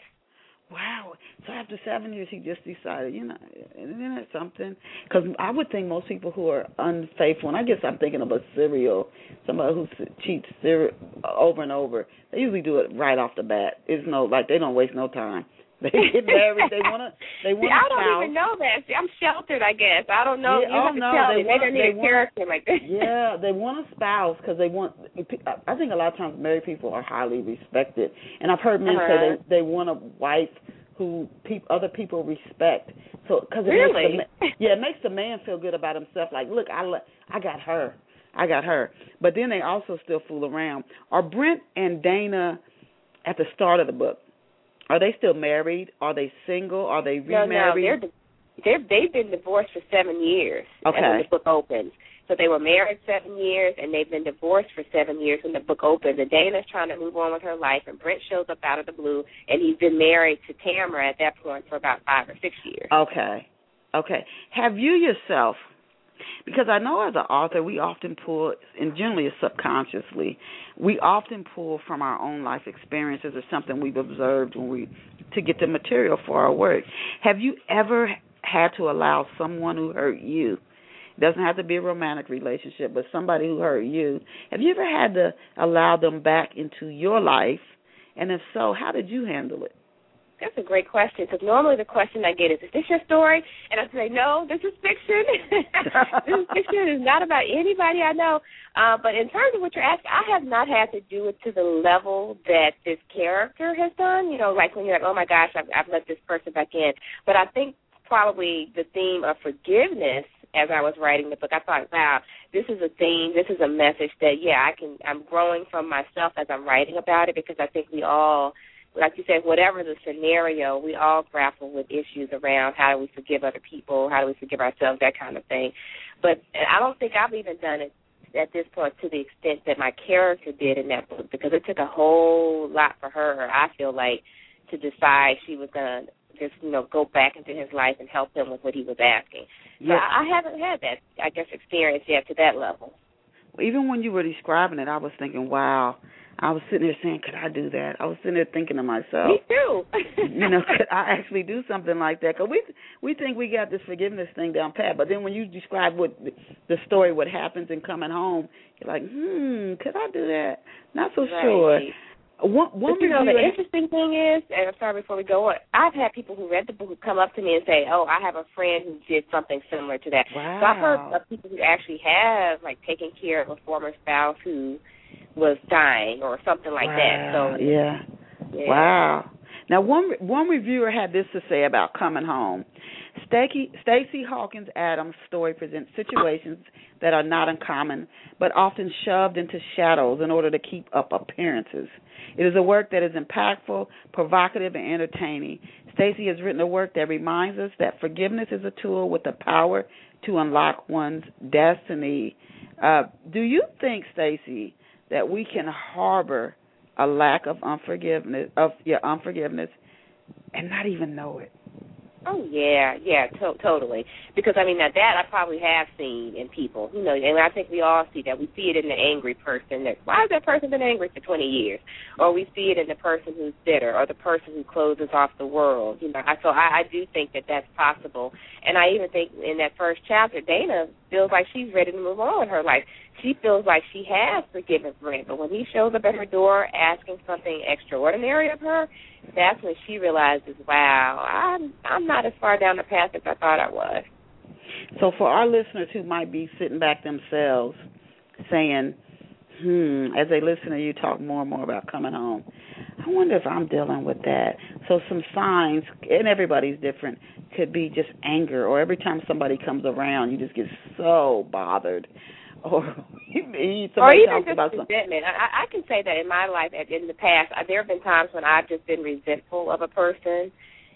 Wow. So after seven years, he just decided, you know, isn't that something? Because I would think most people who are unfaithful, and I guess I'm thinking of a serial, somebody who cheats serial over and over, they usually do it right off the bat. It's no, like, they don't waste no time. They get married. They want to. They want. See, I don't spouse. even know that. See, I'm sheltered, I guess. I don't know. Yeah, you oh, have to no, tell they me. want, Maybe I need a want, character like this. Yeah, they want a spouse because they want. I think a lot of times married people are highly respected, and I've heard men uh-huh. say they they want a wife who pe- other people respect. So because it really, makes the, yeah, it makes the man feel good about himself. Like, look, I I got her, I got her. But then they also still fool around. Are Brent and Dana at the start of the book? Are they still married? Are they single? Are they remarried? No, no, they're, they're, they've been divorced for seven years okay. when the book opens. So they were married seven years, and they've been divorced for seven years when the book opens. And Dana's trying to move on with her life, and Brent shows up out of the blue, and he's been married to Tamara at that point for about five or six years. Okay. Okay. Have you yourself, because I know as an author we often pull, and generally it's subconsciously, we often pull from our own life experiences or something we've observed when we to get the material for our work. Have you ever had to allow someone who hurt you, it doesn't have to be a romantic relationship, but somebody who hurt you, have you ever had to allow them back into your life? And if so, how did you handle it? That's a great question, because normally the question I get is, is this your story? And I say, no, this is fiction. This is fiction. It's not about anybody I know. Uh, but in terms of what you're asking, I have not had to do it to the level that this character has done. You know, like when you're like, oh, my gosh, I've, I've let this person back in. But I think probably the theme of forgiveness, as I was writing the book, I thought, wow, this is a theme, this is a message that, yeah, I can, I'm growing from myself as I'm writing about it, because I think we all, like you said, whatever the scenario, we all grapple with issues around how do we forgive other people, how do we forgive ourselves, that kind of thing. But I don't think I've even done it at this point to the extent that my character did in that book, because it took a whole lot for her, I feel like, to decide she was going to just, you know, go back into his life and help him with what he was asking. So Yeah. I, I haven't had that, I guess, experience yet to that level. Even when you were describing it, I was thinking, wow. I was sitting there saying, could I do that? I was sitting there thinking to myself. Me too. You know, could I actually do something like that? Because we, we think we got this forgiveness thing down pat, but then when you describe what the story, what happens in coming home, you're like, hmm, could I do that? Not so right. sure. One, one but, you know, the reviewer- interesting thing is, and I'm sorry before we go on, I've had people who read the book who come up to me and say, oh, I have a friend who did something similar to that. Wow. So I've heard of people who actually have, like, taken care of a former spouse who was dying or something like wow. that. So yeah. yeah. Wow. Now, one one reviewer had this to say about Coming Home. Stacey, Stacey Hawkins Adams' story presents situations that are not uncommon, but often shoved into shadows in order to keep up appearances. It is a work that is impactful, provocative, and entertaining. Stacey has written a work that reminds us that forgiveness is a tool with the power to unlock one's destiny. Uh, do you think, Stacey, that we can harbor a lack of unforgiveness, of your unforgiveness, and not even know it? Oh, yeah, yeah, to- totally. Because, I mean, now that I probably have seen in people, you know, and I think we all see that. We see it in the angry person. That, why has that person been angry for twenty years? Or we see it in the person who's bitter or the person who closes off the world. You know, I, so I, I do think that that's possible. And I even think in that first chapter, Dana feels like she's ready to move on with her life. She feels like she has forgiven Brent, but when he shows up at her door asking something extraordinary of her, that's when she realizes, wow, I'm I'm not as far down the path as I thought I was. So for our listeners who might be sitting back themselves saying, hmm, as they listen to you talk more and more about coming home, I wonder if I'm dealing with that. So some signs, and everybody's different, could be just anger, or every time somebody comes around, you just get so bothered. Or, or even just about resentment. I, I can say that in my life, in the past, there have been times when I've just been resentful of a person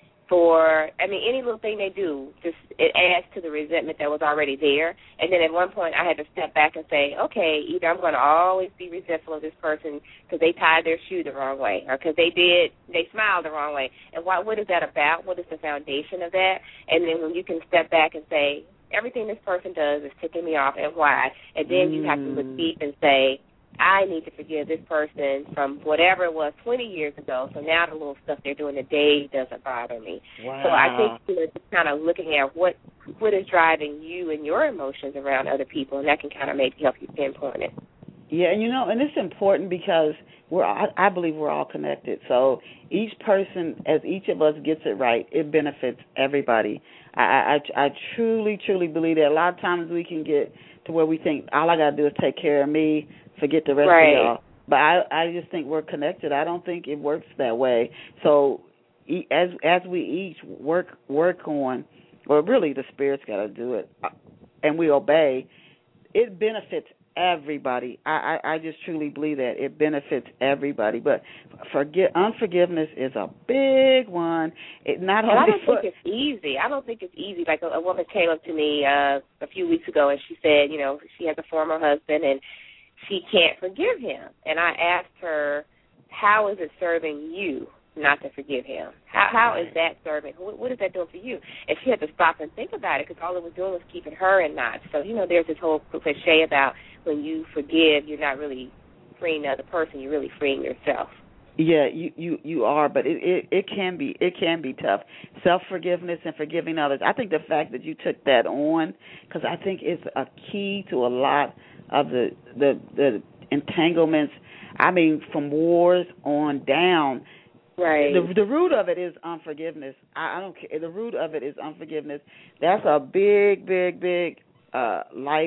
for, I mean, any little thing they do, just it adds to the resentment that was already there. And then at one point I had to step back and say, okay, either I'm going to always be resentful of this person because they tied their shoe the wrong way or because they did, they smiled the wrong way. And what, what is that about? What is the foundation of that? And then when you can step back and say, everything this person does is ticking me off, and why? And then mm. you have to look deep and say, I need to forgive this person from whatever it was twenty years ago, so now the little stuff they're doing today doesn't bother me. Wow. So I think, you know, just kind of looking at what what is driving you and your emotions around other people, and that can kind of maybe help you pinpoint it. Yeah, and you know, and it's important because we're I, I believe we're all connected. So each person, as each of us gets it right, it benefits everybody. I, I, I truly, truly believe that a lot of times we can get to where we think all I got to do is take care of me, forget the rest right. of y'all. But I, I just think we're connected. I don't think it works that way. So as as we each work work on, or really the Spirit's got to do it, and we obey, it benefits everybody. I, I, I just truly believe that it benefits everybody. But forget unforgiveness is a big one. It not and only I don't for, think it's easy. I don't think it's easy. Like a, a woman came up to me uh, a few weeks ago and she said, you know, she has a former husband and she can't forgive him. And I asked her, how is it serving you not to forgive him? How how is that serving? What, what is that doing for you? And she had to stop and think about it because all it was doing was keeping her in knots. So, you know, there's this whole cliche about when you forgive, you're not really freeing the other person, you're really freeing yourself. Yeah, you, you, you are, but it, it, it can be it can be tough. Self-forgiveness and forgiving others. I think the fact that you took that on, because I think it's a key to a lot of the, the the entanglements. I mean, from wars on down. Right. The, the root of it is unforgiveness. I, I don't care. The root of it is unforgiveness. That's a big, big, big uh, life.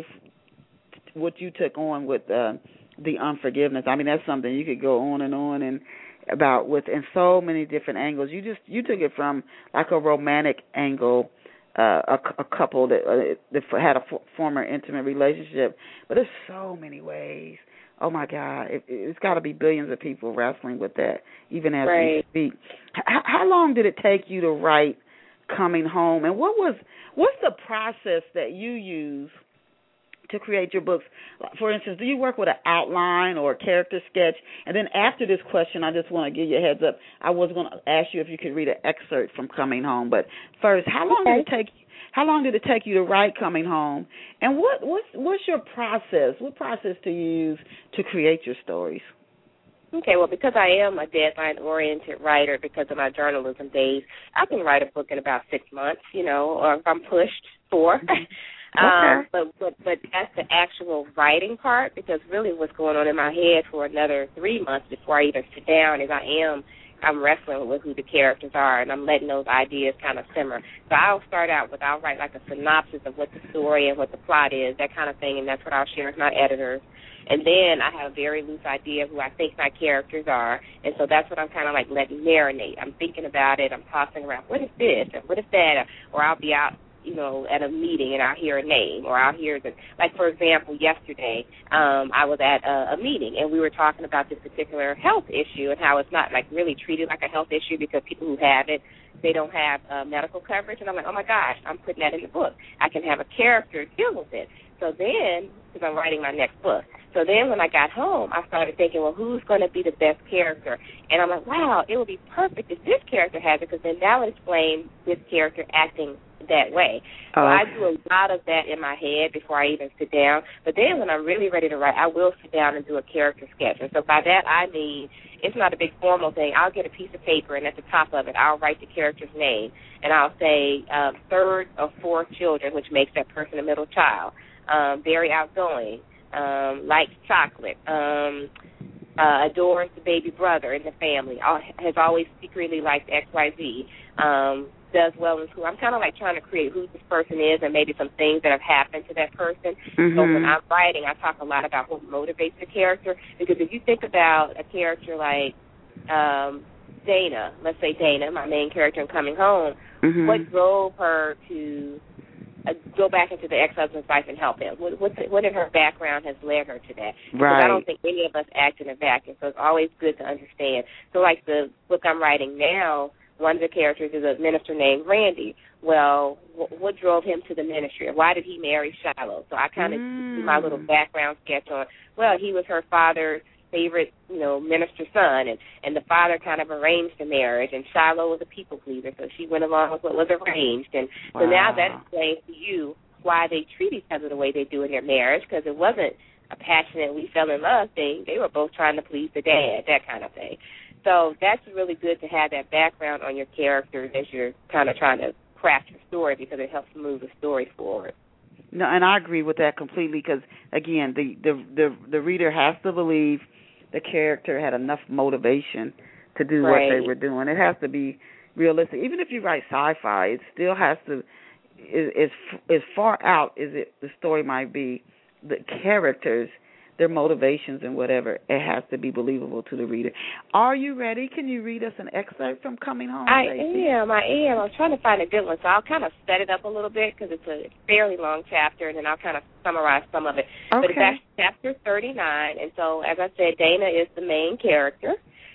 What you took on with uh, the unforgiveness. I mean, that's something you could go on and on and about with in so many different angles. You just you took it from like a romantic angle, uh, a, a couple that, uh, that had a f- former intimate relationship, but there's so many ways. Oh my God, it, it's got to be billions of people wrestling with that, even as right. we speak. H- how long did it take you to write Coming Home, and what was what's the process that you use to create your books? For instance, do you work with an outline or a character sketch? And then after this question, I just want to give you a heads up. I was going to ask you if you could read an excerpt from Coming Home, but first, how long okay. did it take? How long did it take you to write Coming Home? And what what's what's your process? What process do you use to create your stories? Okay, well, because I am a deadline-oriented writer because of my journalism days, I can write a book in about six months, you know, or if I'm pushed, four. Okay. Um, but, but but that's the actual writing part, because really what's going on in my head for another three months before I even sit down is I am I'm wrestling with who the characters are, and I'm letting those ideas kind of simmer. So I'll start out with I'll write like a synopsis of what the story and what the plot is, that kind of thing, and that's what I'll share with my editors. And then I have a very loose idea of who I think my characters are, and so that's what I'm kind of like letting marinate. I'm thinking about it. I'm tossing around, what is this, and what is that, or I'll be out, you know, at a meeting and I'll hear a name, or I'll hear the, like, for example, yesterday um, I was at a, a meeting and we were talking about this particular health issue and how it's not, like, really treated like a health issue because people who have it, they don't have uh, medical coverage. And I'm like, oh, my gosh, I'm putting that in the book. I can have a character deal with it. So then, because I'm writing my next book, So then when I got home, I started thinking, well, who's going to be the best character? And I'm like, wow, it would be perfect if this character has it, because then that would explain this character acting that way. So okay. I do a lot of that in my head before I even sit down. But then when I'm really ready to write, I will sit down and do a character sketch. And so by that I mean it's not a big formal thing. I'll get a piece of paper, and at the top of it I'll write the character's name. And I'll say um, third of four children, which makes that person a middle child, um, very outgoing, um, likes chocolate, um, uh, adores the baby brother in the family, uh, has always secretly liked X Y Z, um, does well in school. I'm kind of like trying to create who this person is and maybe some things that have happened to that person. Mm-hmm. So when I'm writing, I talk a lot about what motivates the character, because if you think about a character like um, Dana, let's say Dana, my main character in Coming Home, mm-hmm. what drove her to uh, go back into the ex-husband's life and help him? What, what's it, what in her background has led her to that? Right. Because I don't think any of us act in a vacuum, so it's always good to understand. So like the book I'm writing now, one of the characters is a minister named Randy. Well, w- what drove him to the ministry? Why did he marry Shiloh? So I kind of mm. do my little background sketch on, well, he was her father's favorite, you know, minister son, and, and the father kind of arranged the marriage, and Shiloh was a people pleaser, so she went along with what was arranged. And wow. so now that explains to you why they treat each other the way they do in their marriage, because it wasn't a passionate we fell in love thing. They were both trying to please the dad, that kind of thing. So that's really good to have that background on your characters as you're kind of trying to craft your story, because it helps move the story forward. No, and I agree with that completely, because, again, the, the, the, the reader has to believe the character had enough motivation to do right. what they were doing. It has to be realistic. Even if you write sci-fi, it still has to, as, as far out as it, the story might be, the characters, their motivations and whatever, it has to be believable to the reader. Are you ready? Can you read us an excerpt from Coming Home? I Stacey? am. I am. I'm trying to find a good one, so I'll kind of set it up a little bit because it's a fairly long chapter, and then I'll kind of summarize some of it. Okay. But it's actually chapter thirty-nine, and so, as I said, Dana is the main character,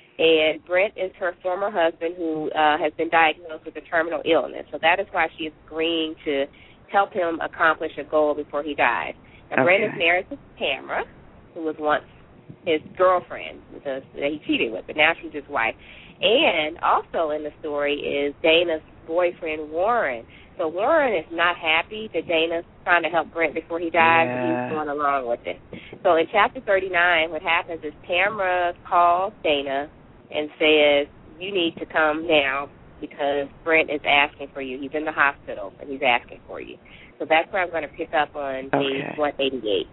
and Brent is her former husband who uh, has been diagnosed with a terminal illness. So that is why she is agreeing to help him accomplish a goal before he dies. Now, okay. Brent is married to Tamara, who was once his girlfriend the, that he cheated with, but now she's his wife. And also in the story is Dana's boyfriend, Warren. So Warren is not happy that Dana's trying to help Brent before he dies, yeah. and he's going along with it. So in chapter thirty-nine, what happens is Tamara calls Dana and says, you need to come now because Brent is asking for you. He's in the hospital, and he's asking for you. So that's where I'm going to pick up on page okay. one eighty-eight.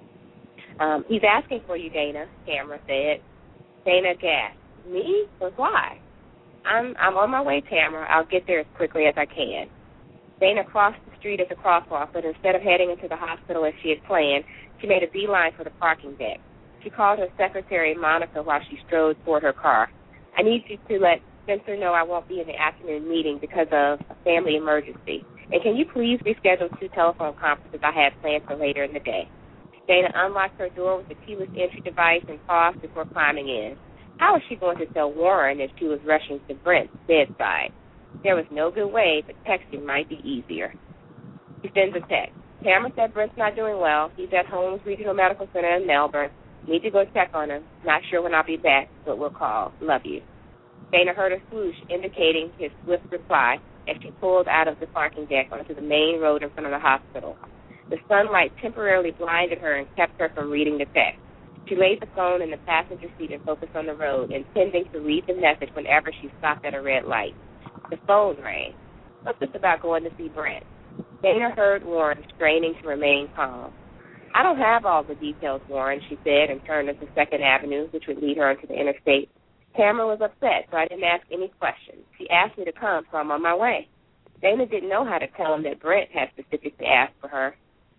Um, he's asking for you, Dana, Tamara said. Dana gasped. Me? But why? I'm I'm on my way, Tamara. I'll get there as quickly as I can. Dana crossed the street at the crosswalk, but instead of heading into the hospital as she had planned, she made a beeline for the parking deck. She called her secretary, Monica, while she strode toward her car. I need you to let Spencer know I won't be in the afternoon meeting because of a family emergency. And can you please reschedule two telephone conferences I had planned for later in the day? Dana unlocked her door with the keyless entry device and paused before climbing in. How was she going to tell Warren if she was rushing to Brent's bedside? There was no good way, but texting might be easier. She sends a text. Tamara said Brent's not doing well. He's at Holmes Regional Medical Center in Melbourne. Need to go check on him. Not sure when I'll be back, but we'll call. Love you. Dana heard a swoosh indicating his swift reply as she pulled out of the parking deck onto the main road in front of the hospital. The sunlight temporarily blinded her and kept her from reading the text. She laid the phone in the passenger seat and focused on the road, intending to read the message whenever she stopped at a red light. The phone rang. What's this about going to see Brent? Dana heard Warren straining to remain calm. I don't have all the details, Warren, she said, and turned into Second Avenue, which would lead her onto the interstate. Tamara was upset, so I didn't ask any questions. She asked me to come, so I'm on my way. Dana didn't know how to tell him that Brent had specifically asked for her.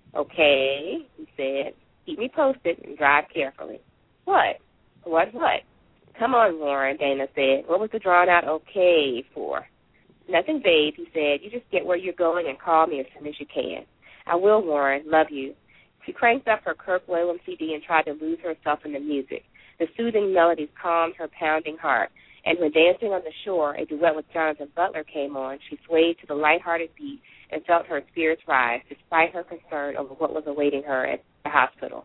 Okay, he said. Keep me posted and drive carefully. What? What, what? Come on, Warren, Dana said. What was the drawn-out okay for? Nothing vague, he said. You just get where you're going and call me as soon as you can. I will, Warren. Love you. She cranked up her Kirk Whalum C D and tried to lose herself in the music. The soothing melodies calmed her pounding heart, and when Dancing on the Shore, a duet with Jonathan Butler, came on, she swayed to the lighthearted beat and felt her spirits rise despite her concern over what was awaiting her at the hospital.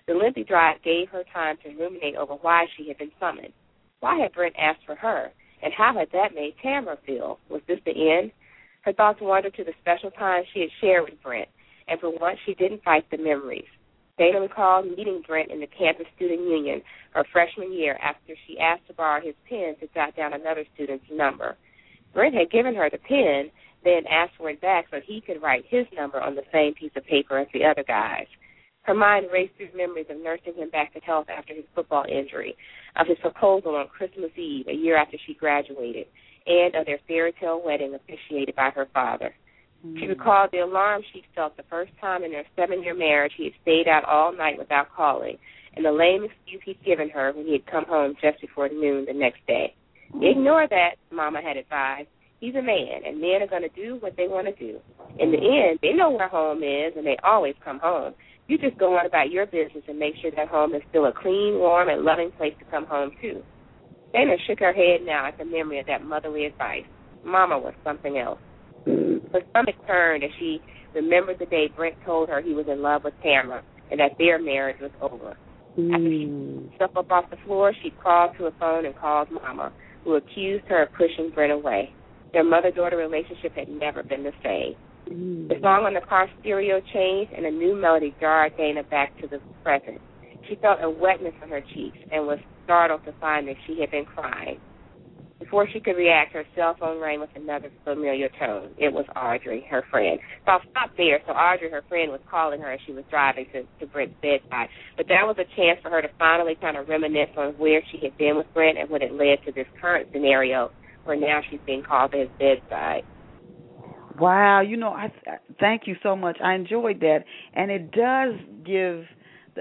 The lengthy drive gave her time to ruminate over why she had been summoned. Why had Brent asked for her, and how had that made Tamara feel? Was this the end? Her thoughts wandered to the special time she had shared with Brent, and for once she didn't fight the memories. Dana recalled meeting Brent in the campus student union her freshman year after she asked to borrow his pen to jot down another student's number. Brent had given her the pen, then asked for it back so he could write his number on the same piece of paper as the other guys. Her mind raced through memories of nursing him back to health after his football injury, of his proposal on Christmas Eve, a year after she graduated, and of their fairy tale wedding officiated by her father. Mm. She recalled the alarm she felt the first time in their seven-year marriage he had stayed out all night without calling, and the lame excuse he'd given her when he had come home just before noon the next day. Mm. Ignore that, Mama had advised. He's a man, and men are going to do what they want to do. In the end, they know where home is, and they always come home. You just go on about your business and make sure that home is still a clean, warm, and loving place to come home to. Dana shook her head now at the memory of that motherly advice. Mama was something else. Her stomach turned as she remembered the day Brent told her he was in love with Tamara and that their marriage was over. Mm. After she picked herself up off the floor, she crawled to a phone and called Mama, who accused her of pushing Brent away. Their mother-daughter relationship had never been the same. Mm. The song on the car stereo changed, and a new melody jarred Dana back to the present. She felt a wetness on her cheeks and was startled to find that she had been crying. Before she could react, her cell phone rang with another familiar tone. It was Audrey, her friend. So I'll stop there. So Audrey, her friend, was calling her as she was driving to, to Brent's bedside. But that was a chance for her to finally kind of reminisce on where she had been with Brent and what had led to this current scenario where now she's being called to his bedside. Wow, you know, I thank you so much. I enjoyed that, and it does give the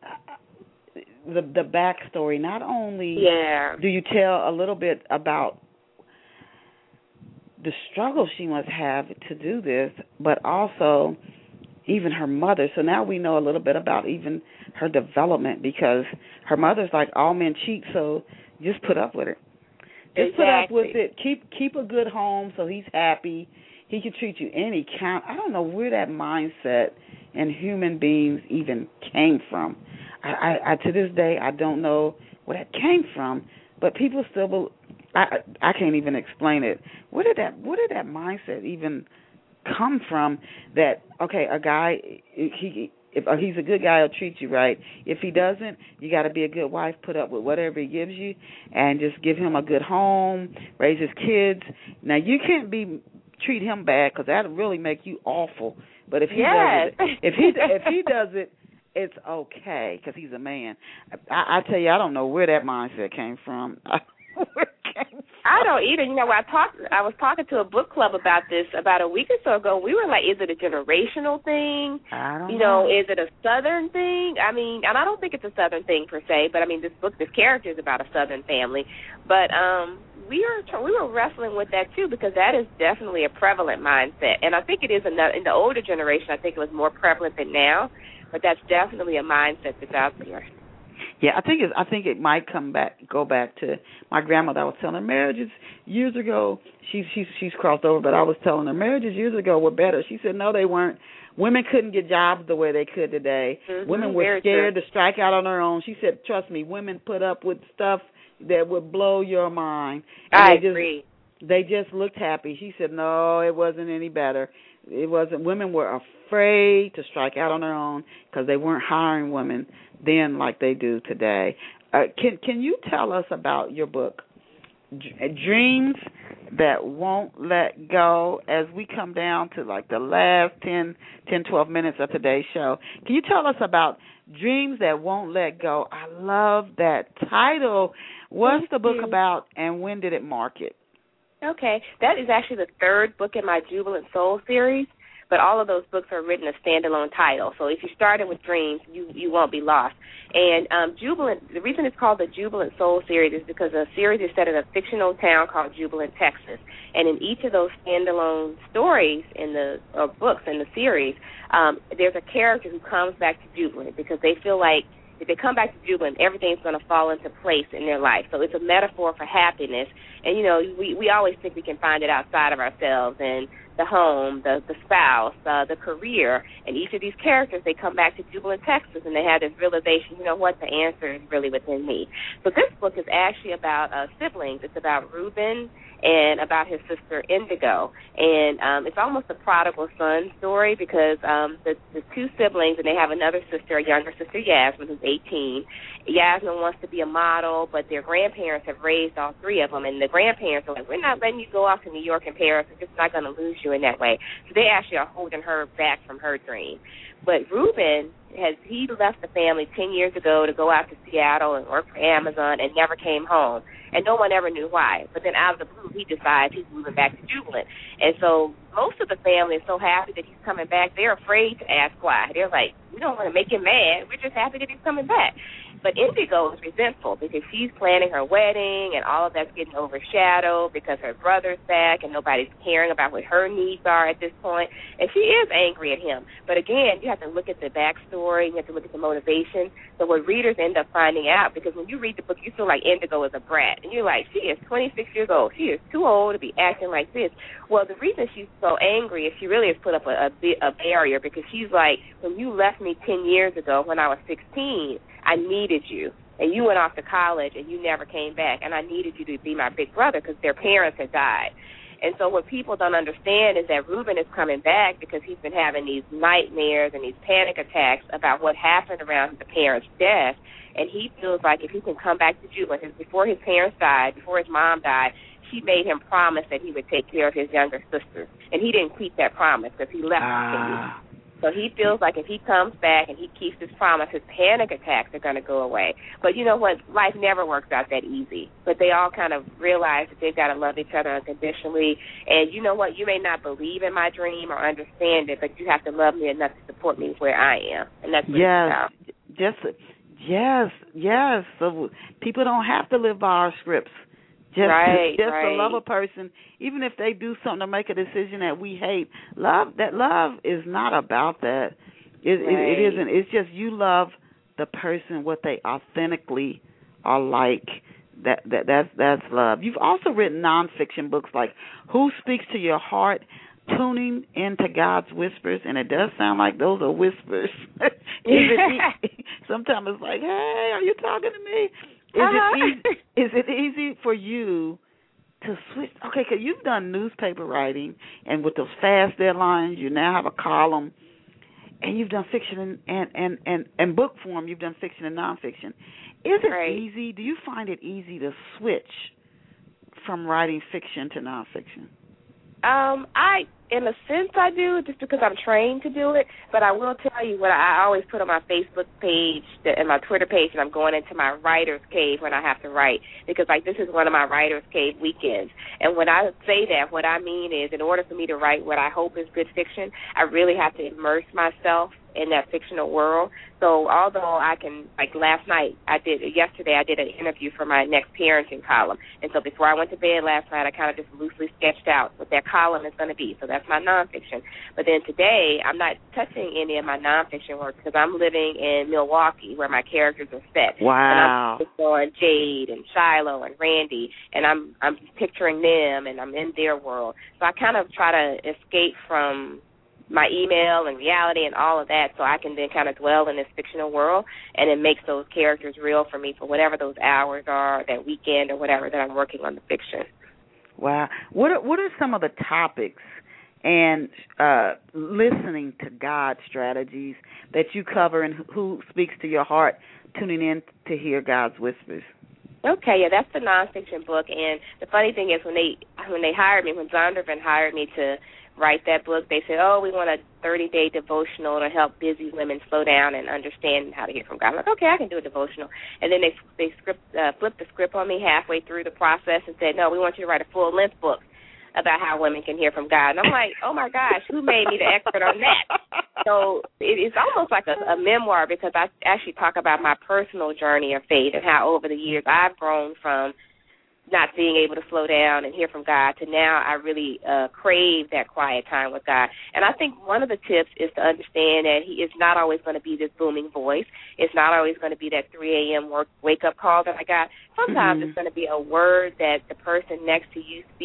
the, the, the backstory. Not only yeah. do you tell a little bit about the struggle she must have to do this, but also even her mother. So now we know a little bit about even her development, because her mother's like, all men cheat, so just put up with it. Just exactly. put up with it. Keep keep a good home so he's happy. He can treat you any count. I don't know where that mindset in human beings even came from. I, I, I to this day I don't know where that came from. But people still, I I can't even explain it. Where did that where did that mindset even come from? That okay, a guy he if he's a good guy, he'll treat you right. If he doesn't, you got to be a good wife, put up with whatever he gives you, and just give him a good home, raise his kids. Now you can't be treat him bad, because that'll really make you awful. But if he yes. does it, if he if he does it, it's okay because he's a man. I, I tell you, I don't know where that mindset came from. where it came from. I don't either. You know, I talked. I was talking to a book club about this about a week or so ago. We were like, "Is it a generational thing? I don't you know, know. Is it a Southern thing? I mean, and I don't think it's a Southern thing per se. But I mean, this book, this character is about a Southern family. But um, we were we were wrestling with that too, because that is definitely a prevalent mindset, and I think it is in the, in the older generation. I think it was more prevalent than now, but that's definitely a mindset that's out there. Yeah, I think it. I think it might come back, go back to my grandmother. I was telling her marriages years ago. She's she's she's crossed over, but I was telling her marriages years ago were better. She said no, they weren't. Women couldn't get jobs the way they could today. Mm-hmm, women were very scared true. to strike out on their own. She said, trust me, women put up with stuff that would blow your mind. And I they agree. Just, they just looked happy. She said, no, it wasn't any better. It wasn't. Women were afraid to strike out on their own because they weren't hiring women then like they do today. Uh, can can you tell us about your book, Dreams That Won't Let Go, as we come down to like the last ten, ten, twelve minutes of today's show? Can you tell us about Dreams That Won't Let Go? I love that title. What's Thank the book you. about, and when did it market? Okay, that is actually the third book in my Jubilant Soul series, but all of those books are written a standalone title. So if you started with Dreams, you, you won't be lost. And um, Jubilant, the reason it's called the Jubilant Soul series is because the series is set in a fictional town called Jubilant, Texas. And in each of those standalone stories in the or books in the series, um, there's a character who comes back to Jubilant because they feel like if they come back to Jubilant, everything's going to fall into place in their life. So it's a metaphor for happiness. And, you know, we, we always think we can find it outside of ourselves. And the home, the the spouse, uh, the career. And each of these characters, they come back to Jubilant, Texas, and they have this realization, you know what, the answer is really within me. So this book is actually about uh, siblings. It's about Reuben and about his sister Indigo. And um, it's almost a prodigal son story because um, the, the two siblings, and they have another sister, a younger sister, Yasmin, who's eighteen. Yasmin wants to be a model, but their grandparents have raised all three of them, and the grandparents are like, we're not letting you go off to New York and Paris. We're just not going to lose you in that way. So they actually are holding her back from her dream. But Reuben, has he left the family ten years ago to go out to Seattle and work for Amazon and never came home. And no one ever knew why. But then out of the blue, he decides he's moving back to Jubilant. And so most of the family is so happy that he's coming back, they're afraid to ask why. They're like, we don't want to make him mad. We're just happy that he's coming back. But Indigo is resentful because she's planning her wedding and all of that's getting overshadowed because her brother's back and nobody's caring about what her needs are at this point. And she is angry at him. But again, you have to look at the backstory. You have to look at the motivation. So what readers end up finding out, because when you read the book, you feel like Indigo is a brat. And you're like, she is twenty-six years old. She is too old to be acting like this. Well, the reason she's so angry is she really has put up a, a, a barrier because she's like, when you left me ten years ago when I was sixteen, I needed you, and you went off to college, and you never came back, and I needed you to be my big brother because their parents had died. And so what people don't understand is that Reuben is coming back because he's been having these nightmares and these panic attacks about what happened around the parents' death, and he feels like if he can come back to Jubilant, before his parents died, before his mom died, she made him promise that he would take care of his younger sister, and he didn't keep that promise because he left Ah. uh. So he feels like if he comes back and he keeps his promise, his panic attacks are going to go away. But you know what? Life never works out that easy. But they all kind of realize that they've got to love each other unconditionally. And you know what? You may not believe in my dream or understand it, but you have to love me enough to support me where I am. And that's what yes, it's about. just yes, yes. So people don't have to live by our scripts. Just, right, just right. to love a person, even if they do something to make a decision that we hate. Love that love is not about that. It, right. it, it isn't. It's just you love the person what they authentically are like. That that that's that's love. You've also written nonfiction books like Who Speaks to Your Heart, Tuning into God's Whispers, and it does sound like those are whispers. Is it e- sometimes it's like, hey, are you talking to me? Is uh-huh. it easy, is it easy for you to switch? Okay, because you've done newspaper writing, and with those fast deadlines, you now have a column, and you've done fiction and and and, and, and book form. You've done fiction and nonfiction. Is it right. easy? Do you find it easy to switch from writing fiction to nonfiction? Um, I, in a sense, I do, just because I'm trained to do it. But I will tell you what I always put on my Facebook page and my Twitter page, and I'm going into my writer's cave when I have to write, because like this is one of my writer's cave weekends. And when I say that, what I mean is, in order for me to write what I hope is good fiction, I really have to immerse myself in that fictional world. So although I can, like last night, I did, yesterday I did an interview for my next parenting column. And so before I went to bed last night, I kind of just loosely sketched out what that column is going to be. So that's my nonfiction. But then today, I'm not touching any of my nonfiction work because I'm living in Milwaukee where my characters are set. Wow. And I'm on Jade and Shiloh and Randy, and I'm I'm picturing them, and I'm in their world. So I kind of try to escape from my email and reality and all of that, so I can then kind of dwell in this fictional world, and it makes those characters real for me for whatever those hours are, that weekend or whatever that I'm working on the fiction. Wow. What are, what are some of the topics and uh, listening to God strategies that you cover and Who Speaks to Your Heart, tuning in to hear God's whispers? Okay, yeah, that's the nonfiction book. And the funny thing is, when they when they hired me, when Zondervan hired me to write that book, they said, oh, we want a thirty-day devotional to help busy women slow down and understand how to hear from God. I'm like, okay, I can do a devotional. And then they they script, uh, flipped the script on me halfway through the process and said, no, we want you to write a full-length book about how women can hear from God. And I'm like, oh, my gosh, who made me the expert on that? So it, it's almost like a, a memoir, because I actually talk about my personal journey of faith and how over the years I've grown from not being able to slow down and hear from God to now I really uh, crave that quiet time with God. And I think one of the tips is to understand that he is not always going to be this booming voice. It's not always going to be that three a.m. work wake-up call that I got. Sometimes mm-hmm. it's going to be a word that the person next to you speaks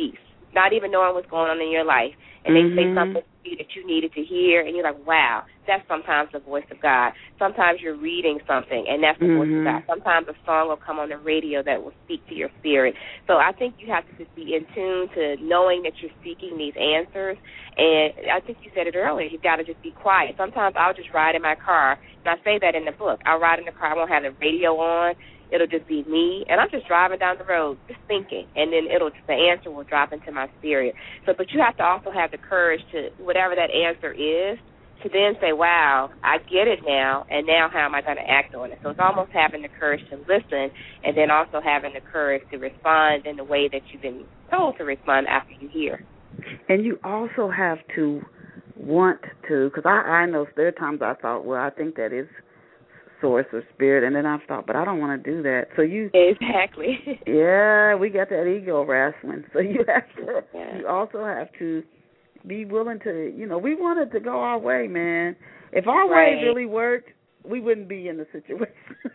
not even knowing what's going on in your life, and mm-hmm. they say something to you that you needed to hear, and you're like, wow, that's sometimes the voice of God. Sometimes you're reading something, and that's the mm-hmm. voice of God. Sometimes a song will come on the radio that will speak to your spirit. So I think you have to just be in tune to knowing that you're seeking these answers, and I think you said it earlier, you've got to just be quiet. Sometimes I'll just ride in my car, and I say that in the book. I'll ride in the car, I won't have the radio on. It'll just be me, and I'm just driving down the road, just thinking, and then it'll the answer will drop into my spirit. So, but you have to also have the courage to, whatever that answer is, to then say, wow, I get it now, and now how am I going to act on it? So it's almost having the courage to listen, and then also having the courage to respond in the way that you've been told to respond after you hear. And you also have to want to, because I, I know there are times I thought, well, I think that is source or spirit, and then I thought, but I don't want to do that. So you exactly. Yeah, we got that ego wrestling. So you have to. Yeah. You also have to be willing to. You know, we wanted to go our way, man. If our right. way really worked, we wouldn't be in the situation.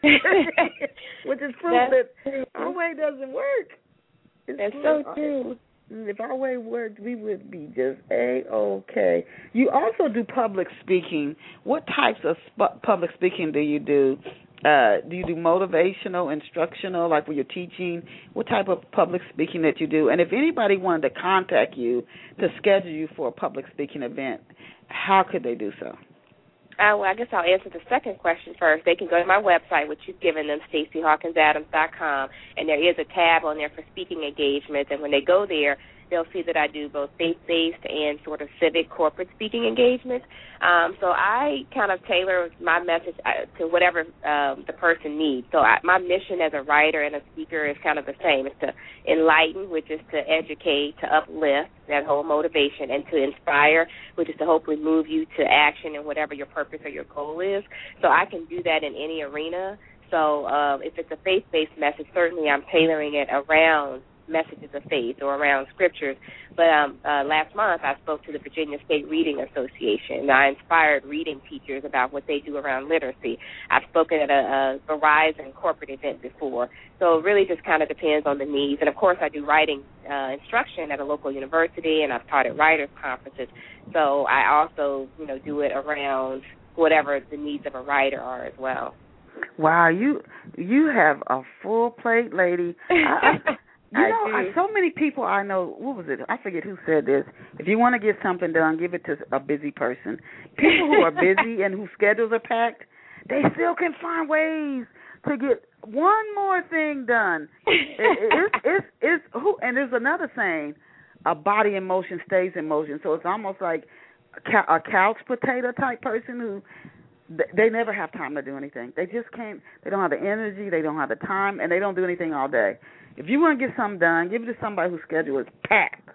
Which is proof That's that true. our way doesn't work. It's That's true. so true. If our way worked, we would be just A-okay. You also do public speaking. What types of sp- public speaking do you do? Uh, do you do motivational, instructional, like when you're teaching? What type of public speaking that you do? And if anybody wanted to contact you to schedule you for a public speaking event, how could they do so? Uh, well, I guess I'll answer the second question first. They can go to my website, which you've given them, Stacey Hawkins Adams dot com, and there is a tab on there for speaking engagements. And when they go there, they'll see that I do both faith-based and sort of civic corporate speaking engagements. Um, so I kind of tailor my message to whatever um, the person needs. So I, my mission as a writer and a speaker is kind of the same. It's to enlighten, which is to educate, to uplift, that whole motivation, and to inspire, which is to hopefully move you to action in whatever your purpose or your goal is. So I can do that in any arena. So um, if it's a faith-based message, certainly I'm tailoring it around messages of faith or around scriptures. But um, uh, last month I spoke to the Virginia State Reading Association. I inspired reading teachers about what they do around literacy. I've spoken at a, a Verizon corporate event before. So it really just kind of depends on the needs. And, of course, I do writing uh, instruction at a local university, and I've taught at writers' conferences. So I also, you know, do it around whatever the needs of a writer are as well. Wow, you you have a full plate, lady. I, I, You I know, I, so many people I know, what was it? I forget who said this. If you want to get something done, give it to a busy person. People who are busy and whose schedules are packed, they still can find ways to get one more thing done. it, it's, it's, it's, who, and there's another saying, a body in motion stays in motion. So it's almost like a, a couch potato type person who, they never have time to do anything. They just can't, they don't have the energy, they don't have the time, and they don't do anything all day. If you want to get something done, give it to somebody whose schedule is packed,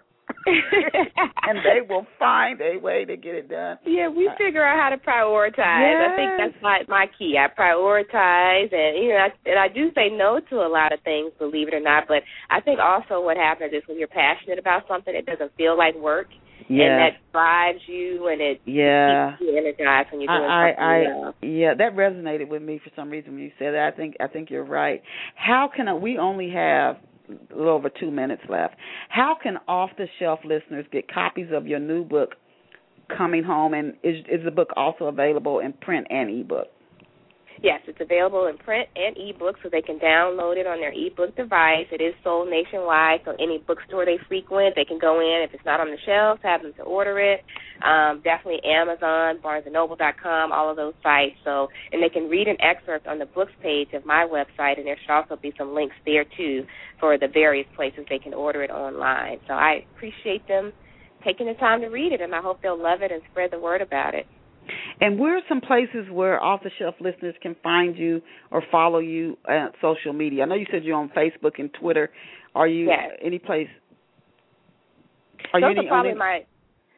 and they will find a way to get it done. Yeah, we figure out how to prioritize. Yes. I think that's my my key. I prioritize, and you know, I, and I do say no to a lot of things, believe it or not. But I think also what happens is when you're passionate about something, it doesn't feel like work. Yeah. And that drives you, and it yeah. keeps you energized when you're doing I, something. I, you know. Yeah, that resonated with me for some reason when you said that. I think I think you're right. How can I, we only have a little over two minutes left. How can off-the-shelf listeners get copies of your new book, Coming Home, and is, is the book also available in print and ebook? Yes, it's available in print and ebook, so they can download it on their ebook device. It is sold nationwide, so any bookstore they frequent, they can go in. If it's not on the shelves, have them to order it. Um, definitely Amazon, Barnes and Noble dot com, all of those sites. So, and they can read an excerpt on the books page of my website, and there should also be some links there, too, for the various places they can order it online. So I appreciate them taking the time to read it, and I hope they'll love it and spread the word about it. And where are some places where off-the-shelf listeners can find you or follow you at social media? I know you said you're on Facebook and Twitter. Are you yes. any place? Are Those you any, are probably any, my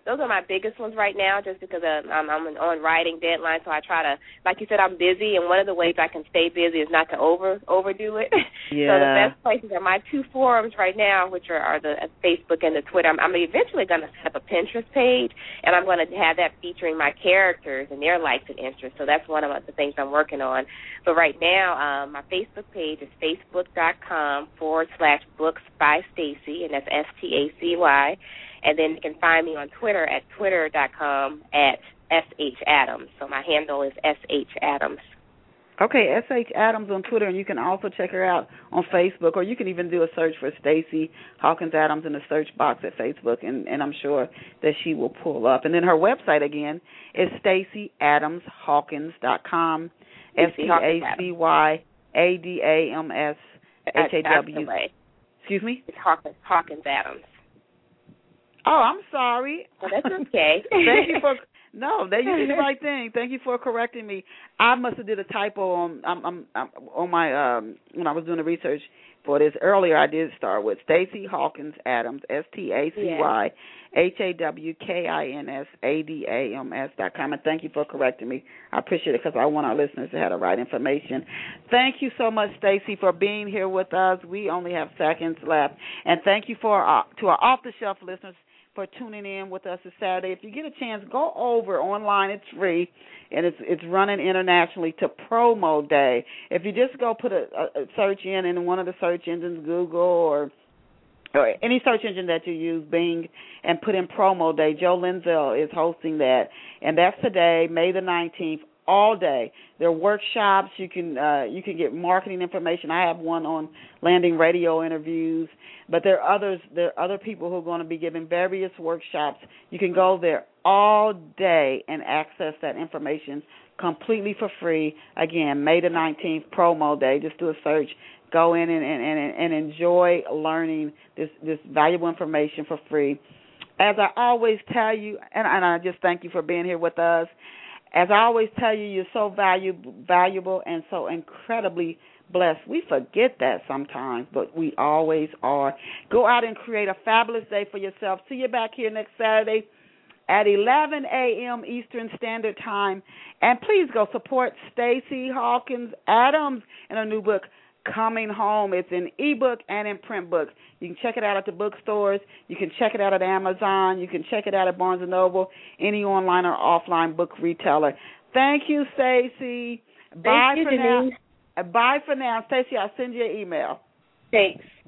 those are my biggest ones right now, just because uh, I'm, I'm on writing deadline. So I try to, like you said, I'm busy, and one of the ways I can stay busy is not to over overdo it. Yeah. So the best places are my two forums right now, which are, are the uh, Facebook and the Twitter. I'm, I'm eventually going to set up a Pinterest page, and I'm going to have that featuring my characters and their likes and interests. So that's one of the things I'm working on. But right now, um, my Facebook page is facebook.com forward slash books by Stacy, and that's S T A C Y. And then you can find me on Twitter at twitter.com at S H Adams. So my handle is S H Adams. Okay, S H Adams on Twitter, and you can also check her out on Facebook, or you can even do a search for Stacy Hawkins Adams in the search box at Facebook, and, and I'm sure that she will pull up. And then her website, again, is stacy adams hawkins dot com, S T A C Y A D A M S H A W. Excuse me? It's Hawkins, Hawkins Adams. Oh, I'm sorry. Well, that's okay. Thank you for no. That you did the right thing. Thank you for correcting me. I must have did a typo on I'm, I'm, I'm, on my um, when I was doing the research for this earlier. I did start with Stacy Hawkins Adams, S T A C Y H A W K I N S A D A M S dot com. And thank you for correcting me. I appreciate it, because I want our listeners to have the right information. Thank you so much, Stacy, for being here with us. We only have seconds left, and thank you for our, to our off the shelf listeners for tuning in with us this Saturday. If you get a chance, go over online. It's free, and it's it's running internationally to Promo Day. If you just go put a, a search in in one of the search engines, Google or or any search engine that you use, Bing, and put in Promo Day. Joe Linzel is hosting that, and that's today, May the nineteenth, all day. There are workshops. You can uh, you can get marketing information. I have one on landing radio interviews, but there are others. There are other people who are going to be giving various workshops. You can go there all day and access that information completely for free. Again, May the nineteenth, Promo Day. Just do a search. Go in and, and, and, and enjoy learning this, this valuable information for free. As I always tell you, and, and I just thank you for being here with us, as I always tell you, you're so valuable, valuable and so incredibly blessed. We forget that sometimes, but we always are. Go out and create a fabulous day for yourself. See you back here next Saturday at eleven a.m. Eastern Standard Time. And please go support Stacy Hawkins Adams in her new book, Coming Home. It's in ebook and in print book. You can check it out at the bookstores. You can check it out at Amazon. You can check it out at Barnes and Noble, any online or offline book retailer. Thank you, Stacy. Bye for now. Bye for now. Stacy, I'll send you an email. Thanks.